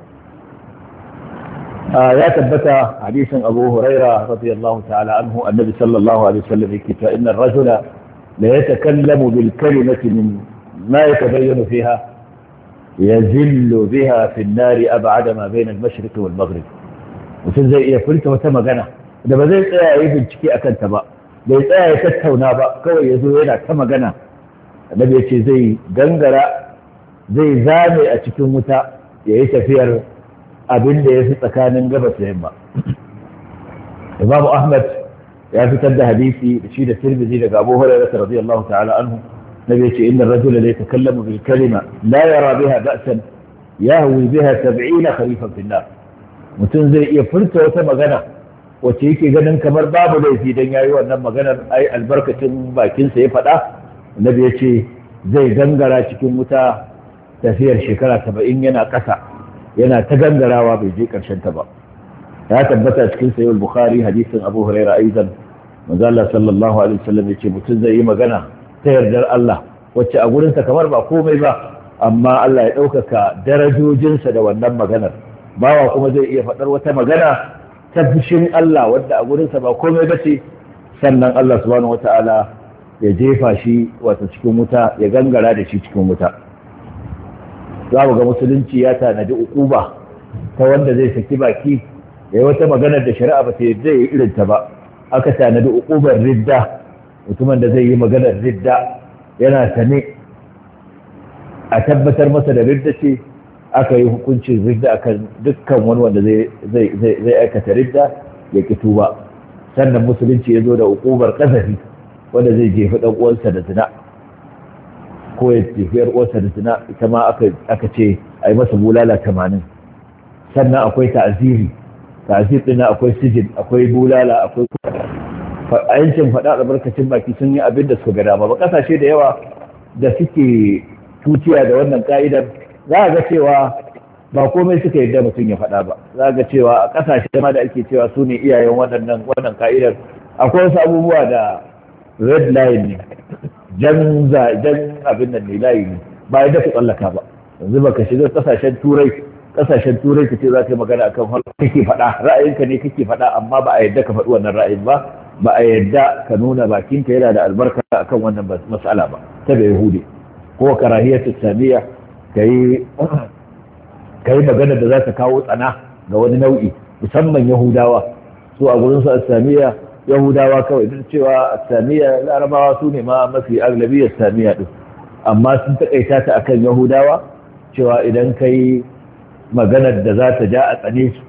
ya tabbata hadisin Abu Huraira radiyallahu ta'ala anhu, annabi sallallahu alaihi wasallam yake cewa inna ar-rajula la yatakallamu bil kalimati min ma yatabayyanu fiha yazillu biha fi an-nar ab'ada ma bayna al-mashriq wal maghrib. mutum zai iya furta wata magana da ba zai tsaya yi bincike akan ta ba, bai tsaya ya tattauna ba, kawai ya zo yana ta magana. annabi ya ce zai gangara zai zame a cikin wuta ya yi tafiyar abin da ya fi tsakanin gabas da yamma. Imam Ahmad ya fitar da hadisi da shi da Tirmidhi daga Abu Hurairah radiyallahu ta'ala anhu, nabi ya ce inna ar-rajula la yatakallamu bil kalima la yara biha ba'san yahwi biha sab'ina kharifan fi an-nar. mutum zai iya furta wata magana wacce yake ganin kamar babu laifi dan yayi wannan maganar, ai albarkacin bakinsa ya faɗa. nabi ya ce zai gangara cikin wuta tafiyar shekara saba'in yana ƙasa, yana ta gangarawa bai je ƙarshen ta ba. ya tabbata cikin sahih al-Bukhari hadisin Abu Hurairah aidan, manzo Allah sallallahu alaihi wasallam yace mutum zai yi magana ta yardar Allah wacce a gurinsa kamar ba komai ba, amma Allah ya ɗaukaka darajojinsa da wannan maganar. bawa kuma zai iya faɗar wata magana ta fushin Allah wadda a gurinsa ba komai ba ce, sannan Allah subhanahu wata'ala ya jefa shi wato cikin wuta, ya gangara da shi cikin wuta. za mu ga musulunci ya tanadi ukuba ta wanda zai saki baki ya yi wata maganar da shari'a ba ta yadda ya yi irinta ba. aka tanadi ukubar ridda, mutumin da zai yi maganar ridda yana sane a tabbatar masa da ridda ce, aka yi hukuncin ridda akan dukkan wani wanda zai aikata ridda ya ki tuba. sannan musulunci ya zo da ukubar kasafi, wanda zai jefi dan uwansa da zina ko ya jefi yar uwarsa da zina, ita ma aka ce a yi masa bulala tamanin. sannan akwai ta'ziri, ta'zir din akwai sijin, akwai bulala, akwai ayancin faɗa albarkacin baki sun yi abin da suka ga dama ba. kasashe da yawa da suke tutiya da wannan ka'idar za a ga cewa ba komai suka yadda mutum ya faɗa ba. za a ga cewa a ƙasashe ma da ake cewa su ne iyayen waɗannan wannan ka'idar, akwai wasu abubuwa da red line ne, jan jan abin nan ne, layi ne, ba yadda ku tsallaka ba. yanzu baka shiga ƙasashen turai ƙasashen turai ka ce za ka yi magana akan hal kake faɗa, ra'ayinka ne kake faɗa, amma ba a yadda ka faɗi wannan ra'ayin ba, ba a yadda ka nuna bakinka yana da albarka akan wannan mas'ala ba ta bai yahudi. ko karahiyatu samiyya ka yi magana da za ta kawo tsana ga wani nau'i, musamman yahudawa. su a gurin su asamiya yahudawa kawai, duk cewa asamiya larabawa su ne ma mafi aglabiyar samiya din, amma sun takaita ta akan yahudawa cewa idan ka yi maganar da za ta ja a tsane su,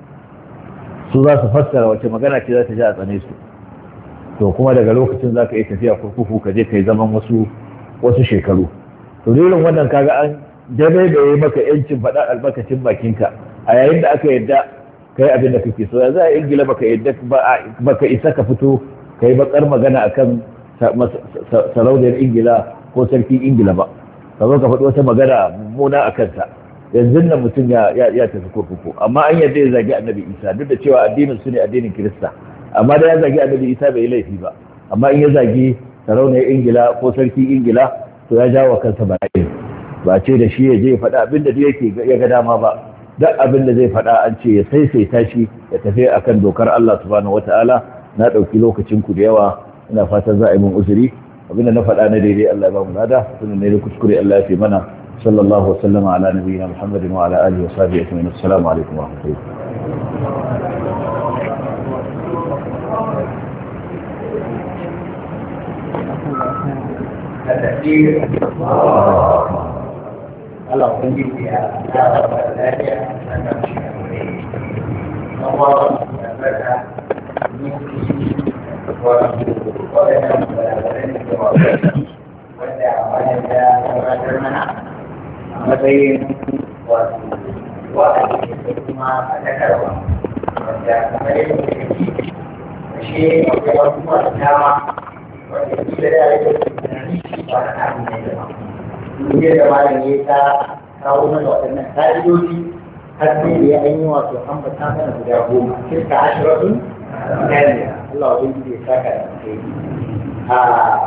su za su fassara wace magana ce za ta ja a tsane su, to kuma daga lokacin za ka yi tafiya kurkuku ka je ka yi zaman wasu wasu shekaru. to irin wannan kaga an dabe da yi maka yancin faɗa albarkacin bakinka a yayin da aka yadda kai abin da kake so. yanzu a ingila baka yadda baka isa ka fito kai bakar magana akan sarauniyar ingila ko sarkin ingila ba, ka zo ka faɗi wata magana mummuna a kansa. yanzu nan mutum ya tafi kurkuku, amma an yadda ya zagi annabi isa duk da cewa addinin su ne addinin kirista, amma da ya zagi annabi Isa bai laifi ba, amma in ya zagi sarauniyar Ingila ko sarki Ingila to ya jawo kansa bala'i. Ba ce da shi ya je ya faɗa abin da yake ya ga dama ba, duk abin da zai faɗa an ce ya saisaita shi ya tafi akan dokar Allah subhanahu wataala. Na ɗauki lokacin ku da yawa, ina fatan za a yi mun uzuri. Abinda na faɗa na daidai Allah ya ba mu lada, sunan ne da kuskure Allah ya fi mana. Sallallahu alaihi wa sallam ala nabiyyina Muhammadin wa ala alihi wa sahbihi ajma'in. Assalamu alaikum wa rahmatullahi. التكبير الله يجيب يا رب العالمين أنا مش هقول الله بدأ ودع وجد وجدنا مثل واحد ثم ذكر ودع شيء وجد wanda shi da ya yi ba na abin da ya ba. Duniya da malam ya ta kawo mana waɗannan ƙa'idoji har sai da ya yi wato an ba ta mana guda goma. Kirka ashiratun ɗaya. Allah wajen ji ya saka da kai. A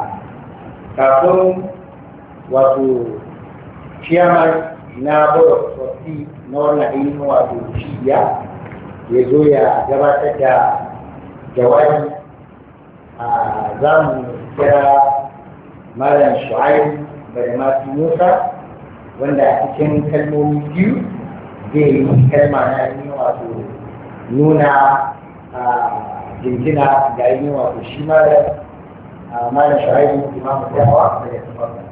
kafin wato ciyamar na bada sosai na wannan ainihin wato cibiya ya zo ya gabatar da jawabi. za mu kira Malam Shu'aib Badamasi Musa wanda a cikin kalmomi biyu zai yi kalma na yi wato nuna jinjina ga yi wato shi Malam Shu'aib Imamu Dawa da ya tabbata.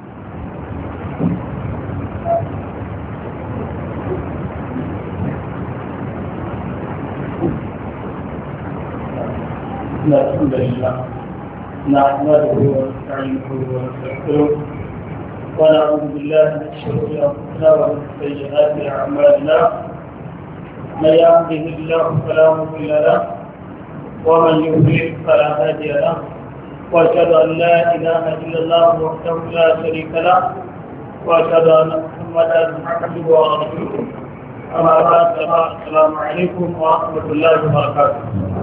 إن الحمد لله نحمده ونستعينه ونستغفره ونعوذ بالله من شرور أنفسنا ومن سيئات أعمالنا من يهده الله فلا مضل له ومن يضلل فلا هادي له وأشهد أن لا إله إلا الله وحده لا شريك له وأشهد أن محمدا عبده ورسوله أما بعد السلام عليكم ورحمة الله وبركاته.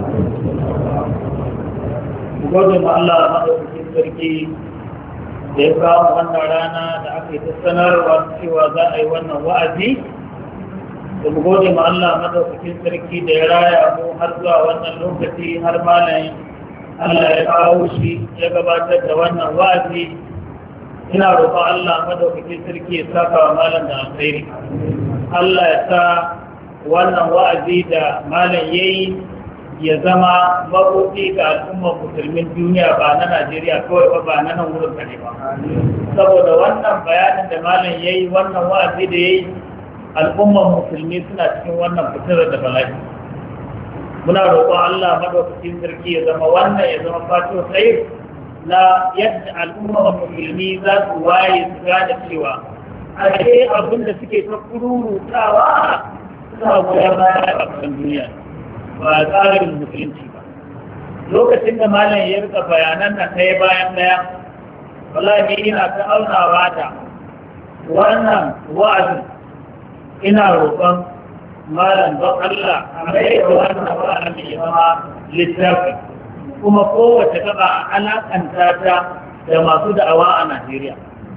gode ma Allah madaukakin sarki da ya kawo wannan rana da aka yi ta sanarwa cewa za a yi wannan wa'azi, da mu gode ma Allah madaukakin sarki da ya raya mu har zuwa wannan lokaci har malayin Allah ya kawo shi ya gabatar da wannan wa'azi. Ina roƙon Allah madaukakin sarki ya saka wa malam da alkhairi. Allah ya sa wannan wa'azi da malam yayi ya zama mabuɗi ga al'ummar musulmin duniya ba na Najeriya kawai ba ba na nan wurin kaɗai ba. Saboda wannan bayanin da malam ya yi, wannan wa'azi da ya yi, al'ummar musulmi suna cikin wannan fitirar da bala'i. Muna roƙon Allah madaukakin sarki ya zama wannan ya zama fato tsaye na yadda al'ummar musulmi za su waye su gane cewa a ce abin da suke ta kururutawa suna goyon baya a ƙasar duniya. Ba tsarin musulunci ba. Lokacin da malam ya rika bayanan na ɗaya bayan ɗaya, wallahi ina ta aunawa da wannan wa'azin, ina roƙon malam don Allah a mai da wannan wa'azin ya zama littafi, kuma kowace gaba a alakanta ta da masu da'awa a Najeriya.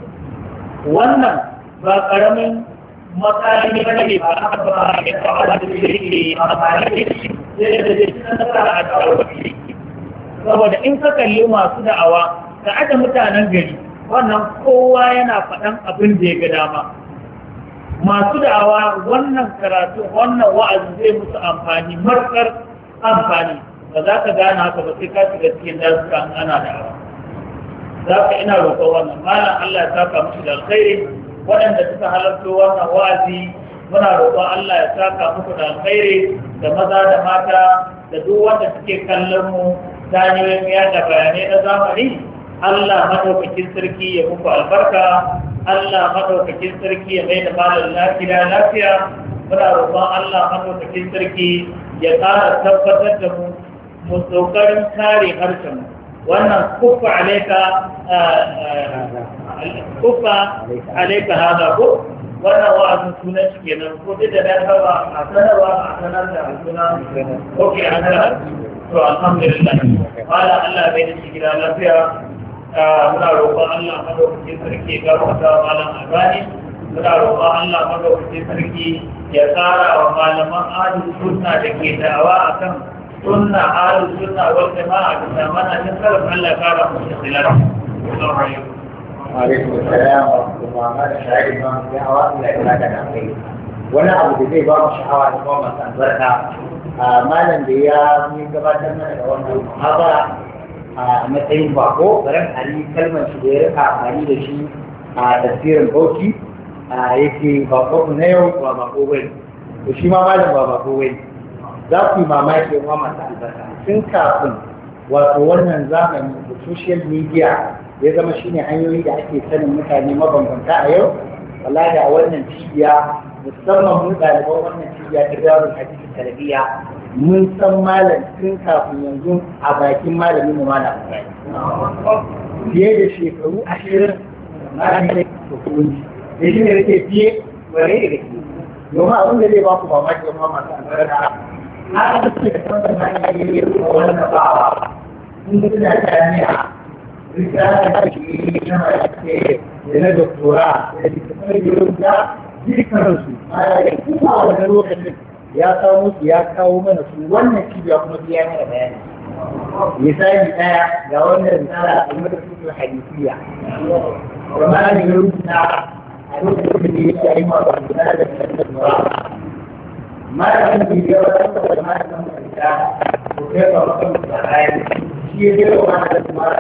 Wannan ba ƙaramin makami ba ne ba aka ba ya kawo da yake amfani da shi sai da zai nasara a da'awa. Saboda in ka kalli masu da'awa ka aje mutanen gari, wannan kowa yana faɗan abin da ya ga dama. Masu da'awa wannan karatu wannan wa'azi zai musu amfani, markar amfani. Ba za ka gane haka ba sai ka shiga cikin dazuka an ana da'awa. Za ka ina roƙon wannan malam Allah ya saka musu da alkhairi. Waɗanda suka halarta wannan wa'azi muna roƙon Allah ya saka muku da alkhairi, da maza da mata da duk wanda suke kallon mu ta hanyoyin yada bayanai na zamani. Allah madaukakin sarki ya muku albarka, Allah madaukakin sarki ya mai da malam lafiya lafiya. Muna roƙon Allah madaukakin sarki ya ƙara tabbatar da mu mu tsokarin kare harshen mu. Wannan kufa alaika kufa alaika hada ko wannan wa'azin sunan shi kenan ko duk da na saba a sanarwa a sanar da sunan ok a sanar to alhamdulillah mala Allah bai da shi gida lafiya muna roƙon Allah madaukakin sarki ya gafarta wa malam albani muna roƙon Allah madaukakin sarki ya tsara wa malaman ahlus sunna da ke da'awa akan sunna ahlus sunna wal jama'a da zamana ta salaf Allah ya kara mu ikhlas assalamu alaikum alaikum assalam wa rahmatullahi wa barakatuh da'awa Allah ya saka da kai wani abu da zai ba mu sha'awa da kuma masu albarka malam da ya yi gabatar mana da wannan muhabara a matsayin bako baran ali kalmar shi da ya rika amfani da shi a tafsirin bauchi a yake bako na yau ba bako bane to shi ma malam ba bako bane za ku yi mamaki wa masu albarka tun kafin wato wannan zamani da social media ya zama shine hanyoyi da ake sanin mutane mabambanta a yau wallahi a wannan cibiya musamman mu ɗaliban wannan cibiya ta darul hadisi tarbiyya mun san malam tun kafin yanzu a bakin malamin mu malam fiye da shekaru ashirin malamin da kuma da shi ne rike fiye ware da gaske domin abin da zai ba ku mamaki wani masu albarka haka da suke san da malamin ya yi wannan bawa sun ga suna jami'a rikata da shi na mace da na doktora da littattafai da rubuta jikinsu malamin kuma a wani lokacin ya kawo musu ya kawo mana su wannan cibiya kuma biya mana bayani misali ɗaya ga wannan risala a madrasatul hadisiya kuma ne ya rubuta a lokacin da yake yi ma wanda da da malamin da ya wata da malamin da ko kai ba kan da ayi shi ya ga wannan da ma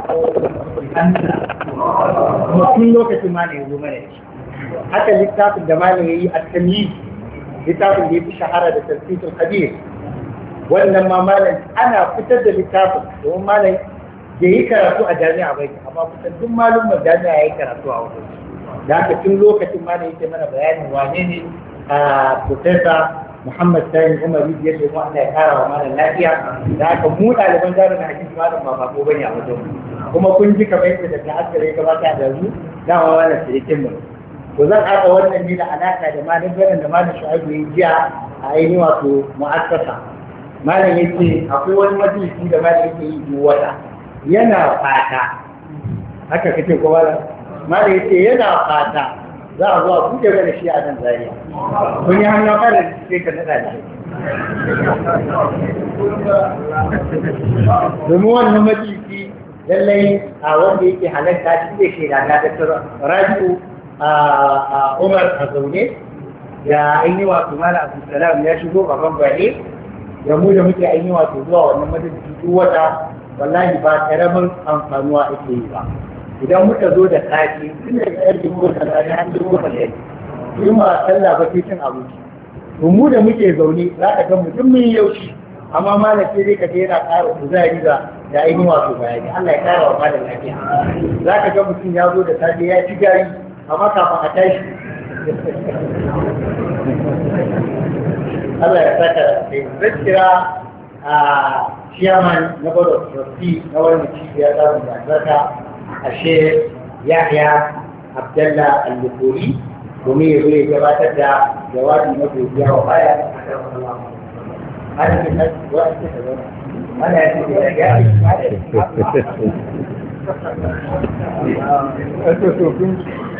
ko tun lokacin ma ne ya zo mana haka littafin da malamin yayi a tamyiz littafin da ya fi shahara da tafsirul hadith wannan ma malam ana fitar da littafin domin malam ya yi karatu a jami'a bai amma kusan duk malumman jami'a ya yi karatu a wajen da haka tun lokacin malam yake mana bayanin wane ne a professor Muhammad Sani Umar ya ce mu Allah ya kara wa malam lafiya da haka mu ɗaliban jami'a na hadisi malam ba ba ko bane a wajen kuma kun ji kamar yadda da askare gabata da zu dama malam sirikin mu to zan haɗa wannan ne da alaƙa da malam ganin da malam shu'aibu ya jiya a ainihin wato mu'assasa malam ya ce akwai wani majalisi da malam yake yi duk wata yana fata haka kake ko malam malam ya ce yana fata za a zuwa buɗe mana shi a nan Zaria kun yi hannun ƙara da sai ka naɗa da domin wannan majalisi lallai a wanda yake halarta shi ne ke da dakatar rabi'u a Umar a zaune da ainihi wato Malam Abdulsalam ya shigo gaban bane da mu da muke ainihi wato zuwa wannan majalisi duk wata wallahi ba karamin amfanuwa ake yi ba idan muka zo da kaji tun da yar dubu da kaji har dubu da kaji in ba sallah ba sai cin abinci to mu da muke zaune za ka ga mutum mun yaushi amma malam sai dai ka ga yana ƙara kuzari da da ainihi wato bayani Allah ya ƙara wa malam lafiya za ka ga mutum ya zo da safe ya ci gari amma kafin a tashi Allah ya saka da zai kira a chairman na board of trustee na wani cibiya ta mu zaka a Sheikh Yahya Abdullah Al-Bukhari domin ya zo ya gabatar da jawabi na godiya wa baya ana kin wa ake da wannan ana yin da ya Esto es un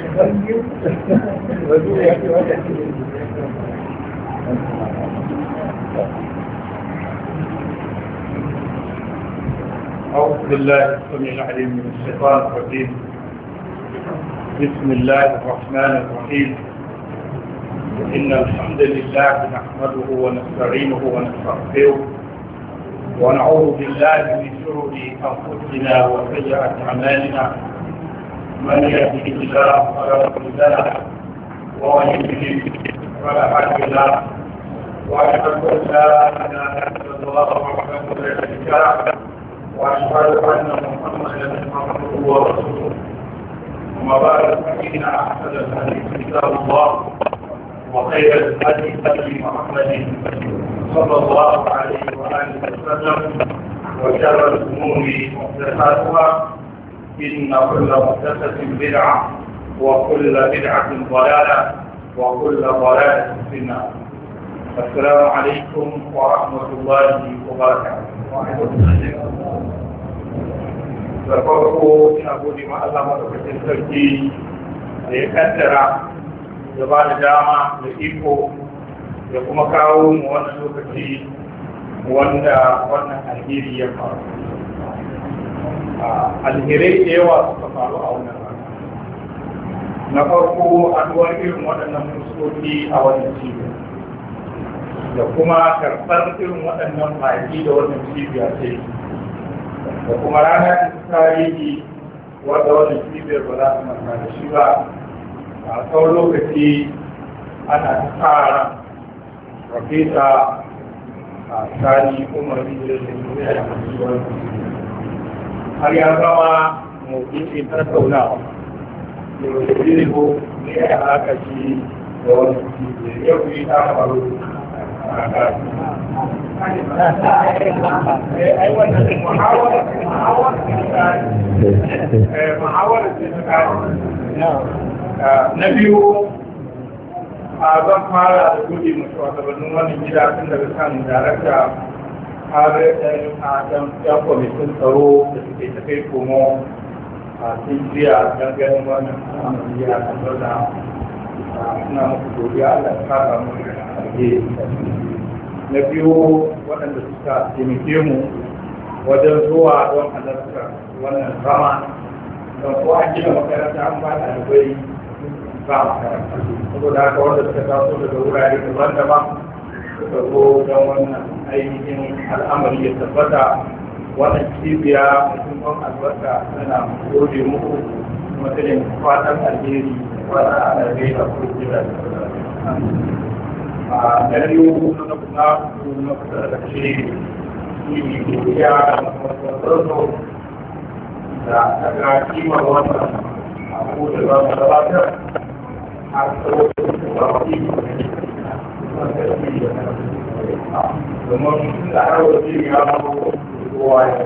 أعوذ بالله السميع العليم من الشيطان الرجيم بسم الله الرحمن الرحيم إن الحمد لله نحمده ونستعينه ونستغفره ونعوذ بالله من شرور أنفسنا وسيئات أعمالنا من يهده الله فلا مضل له ومن يضلل فلا هادي له وأشهد أن لا إله إلا الله وحده لا شريك له وأشهد أن محمدا عبده ورسوله أما بعد فإن أحسن الحديث كتاب الله وخير الهدي هدي محمد صلى الله عليه وآله وسلم وشر الأمور محدثاتها إن كل محدثة بدعة وكل بدعة ضلالة وكل ضلالة في النار. السلام عليكم ورحمة الله وبركاته. da farko ina gode ma Allah madaukakin sarki da ya kaddara da ba da dama da iko da kuma kawo mu wannan lokaci wanda wannan alheri ya faru. Alherai da yawa suka faru a wannan rana. Na farko haɗuwar irin waɗannan fuskoki a wannan cibiyar da kuma karɓar irin waɗannan baki da wannan cibiya ce da kuma rana ta tarihi wadda wannan cibiyar ba za su manta da shi ba. A tsawon lokaci ana ta tsara rafisa a tsari umar da ya yi har ya zama mawuƙin tattaunawa da wajen ko ne ya haka shi da wani cibiyar yau yi ta faru a ƙasa. ai wannan muhawara muhawara muhawara ce ta kare. Na biyu a zan fara da gudi masu wasannin wannan gida tun daga kan darakta har a ɗan yan kwamitin tsaro da suke ta kai komo a cikin don ganin wannan al'amari ya tabbar da suna muku godiya Allah ya kasa mu alheri. Na biyu waɗanda suka taimake mu wajen zuwa don halartar wannan zama don ko an gina makaranta an ba ɗalibai ba makaranta saboda haka wanda suka taso daga wurare daban-daban suka zo don wannan ainihin al'amari ya tabbata. Wannan cibiya mutum albarka tana gode muku kuma ta ne fatan alheri wanda ana gaida kuma gida a ɗari uku na kuma na kusa da shi shi ne godiya da masu da daga kimar wannan abu da za mu gabatar a tsawon da wani domin da har wajen ya mabu kowa ya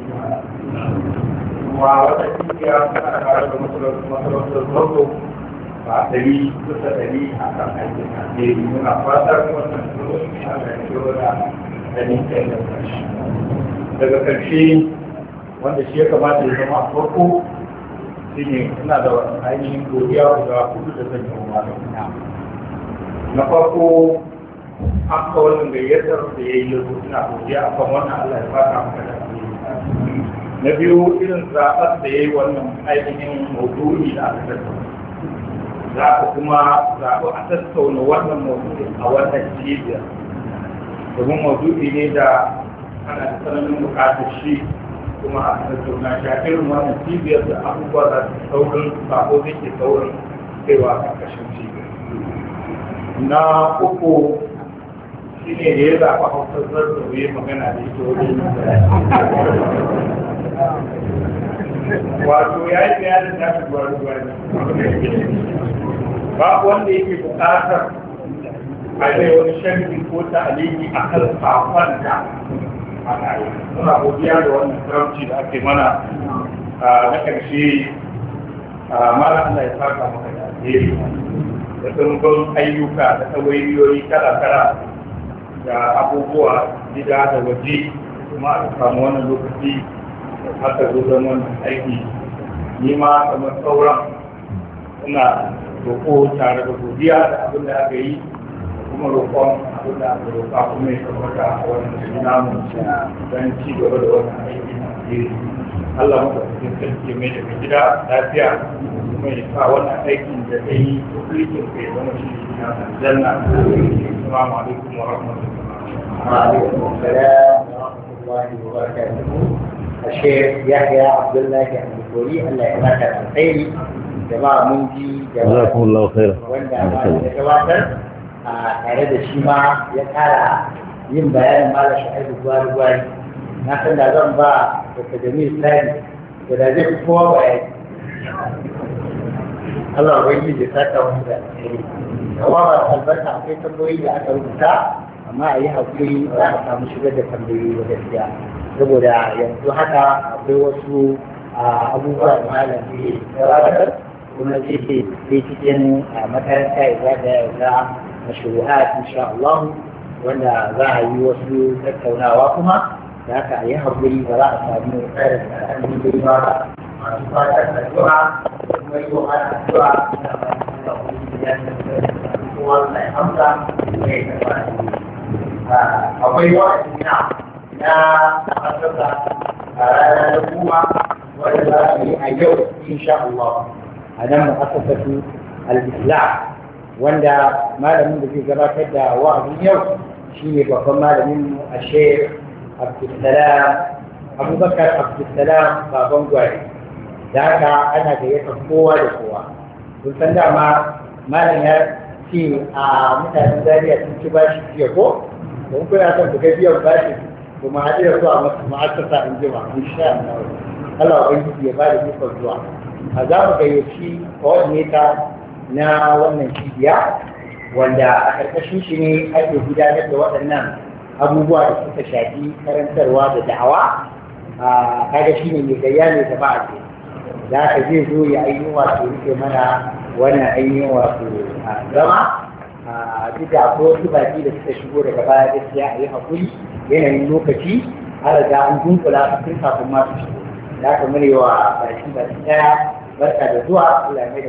kuma wata kibiya suna tare da masarautar zoto ba ɗari kusa ɗari a kan aikin alheri muna fatar wannan tsoron a ƙarshe da ɗanin kai da ƙarshe. Daga ƙarshe wanda shi ya kamata ya zama a farko shi ne suna da ainihin godiya guda hudu da zan yi wa na farko aka wannan gayyatar da ya yi yanzu suna godiya a kan wannan Allah ya fata maka da na biyu irin zaɓar da ya yi wannan ainihin maudu'i da aka tattauna za ku kuma zaɓi a tattauna wannan maudu'i a wannan cibiyar domin maudu'i ne da ana da tsananin buƙatar shi kuma a tattauna shi a irin wannan cibiyar da abubuwa za su saurin sako zai ke saurin kaiwa a ƙarƙashin cibiyar. Na uku shi ne da ya zaɓa hausar zarta ya magana da ita wajen wato ya yi bayanin da shi ruwa ne babu wanda yake buƙatar a zai wani sharhi ko ta aliki a kan safon da ana yi muna godiya da wannan karamci da ake mana na ƙarshe mara Allah ya saka maka da alheri da ɗumbin ayyuka da tawayoyi kala-kala da abubuwa gida da waje kuma a samu wannan lokaci haka zo don wannan aiki ni ma kamar sauran ina roƙo tare da godiya da abin da aka yi kuma roƙon abin da aka roƙa kuma ya tabbata a wannan shi namu don ci gaba da wannan aiki na alheri Allah maka cikin sarki mai daga gida lafiya kuma ya sa wannan aikin da ta yi tukulikin kai zama shi na aljanna. Assalamu alaikum wa rahmatullahi وعليكم السلام ورحمة الله وبركاته. الشيخ يحيى عبد الله الدكتوري الله يبارك على الخير جماعة منجي جزاكم الله خيرا. وعند tare da shi ma ya kara yin bayanin mala sha'ibu gwari gwari na san da zan ba da jami'ar tsari da da zai kowa bayani Allah wani da saka wani da alheri yawa ba albarka akwai tambayoyi da aka rubuta amma a yi haƙuri za a samu shigar da tambayoyi da gaskiya saboda yanzu haka akwai wasu abubuwa da malam ke gabatar kuma zai sai cikin makaranta ya zaga ya za mashru'at insha Allah wanda za a yi wasu tattaunawa kuma da haka a yi haƙuri ba za a samu tsarin da alhamdulillah ba masu fatan addu'a da kuma yi wa ana addu'a na bayan da wani ya tattara kowa na hamsa ne da ba akwai wa'adi na na asasa a ranar kuma wanda za a yi a yau insha Allah a nan mu'assasatu al-Islam wanda malamin da zai gabatar da wa'azin yau shine babban malamin mu a Sheikh Abdulsalam Abubakar Abdulsalam baban gwari da haka ana gayyatar kowa da kowa kun san dama malam ya ce a mutanen Zaria sun ci bashi jiya ko don kuna son ku ga biyan bashi kuma haɗe da su a ma'asasa in jima insha Allah Allah ubangiji ya bada ikon zuwa a za mu gayyaci coordinator na wannan cibiya wanda a ƙarƙashin shi ne ake gudanar da waɗannan abubuwa da suka shafi karantarwa da da'awa a kaga shi ne mai gayya ne da ba a ce da haka zai zo ya ainihin wato rike mana wannan ainihin wato zama a duk da akwai wasu baki da suka shigo daga baya gaskiya a yi haƙuri yanayin lokaci an riga an dunkula su tun kafin ma su shigo da aka mune wa baki baki daya barka da zuwa Allah mai da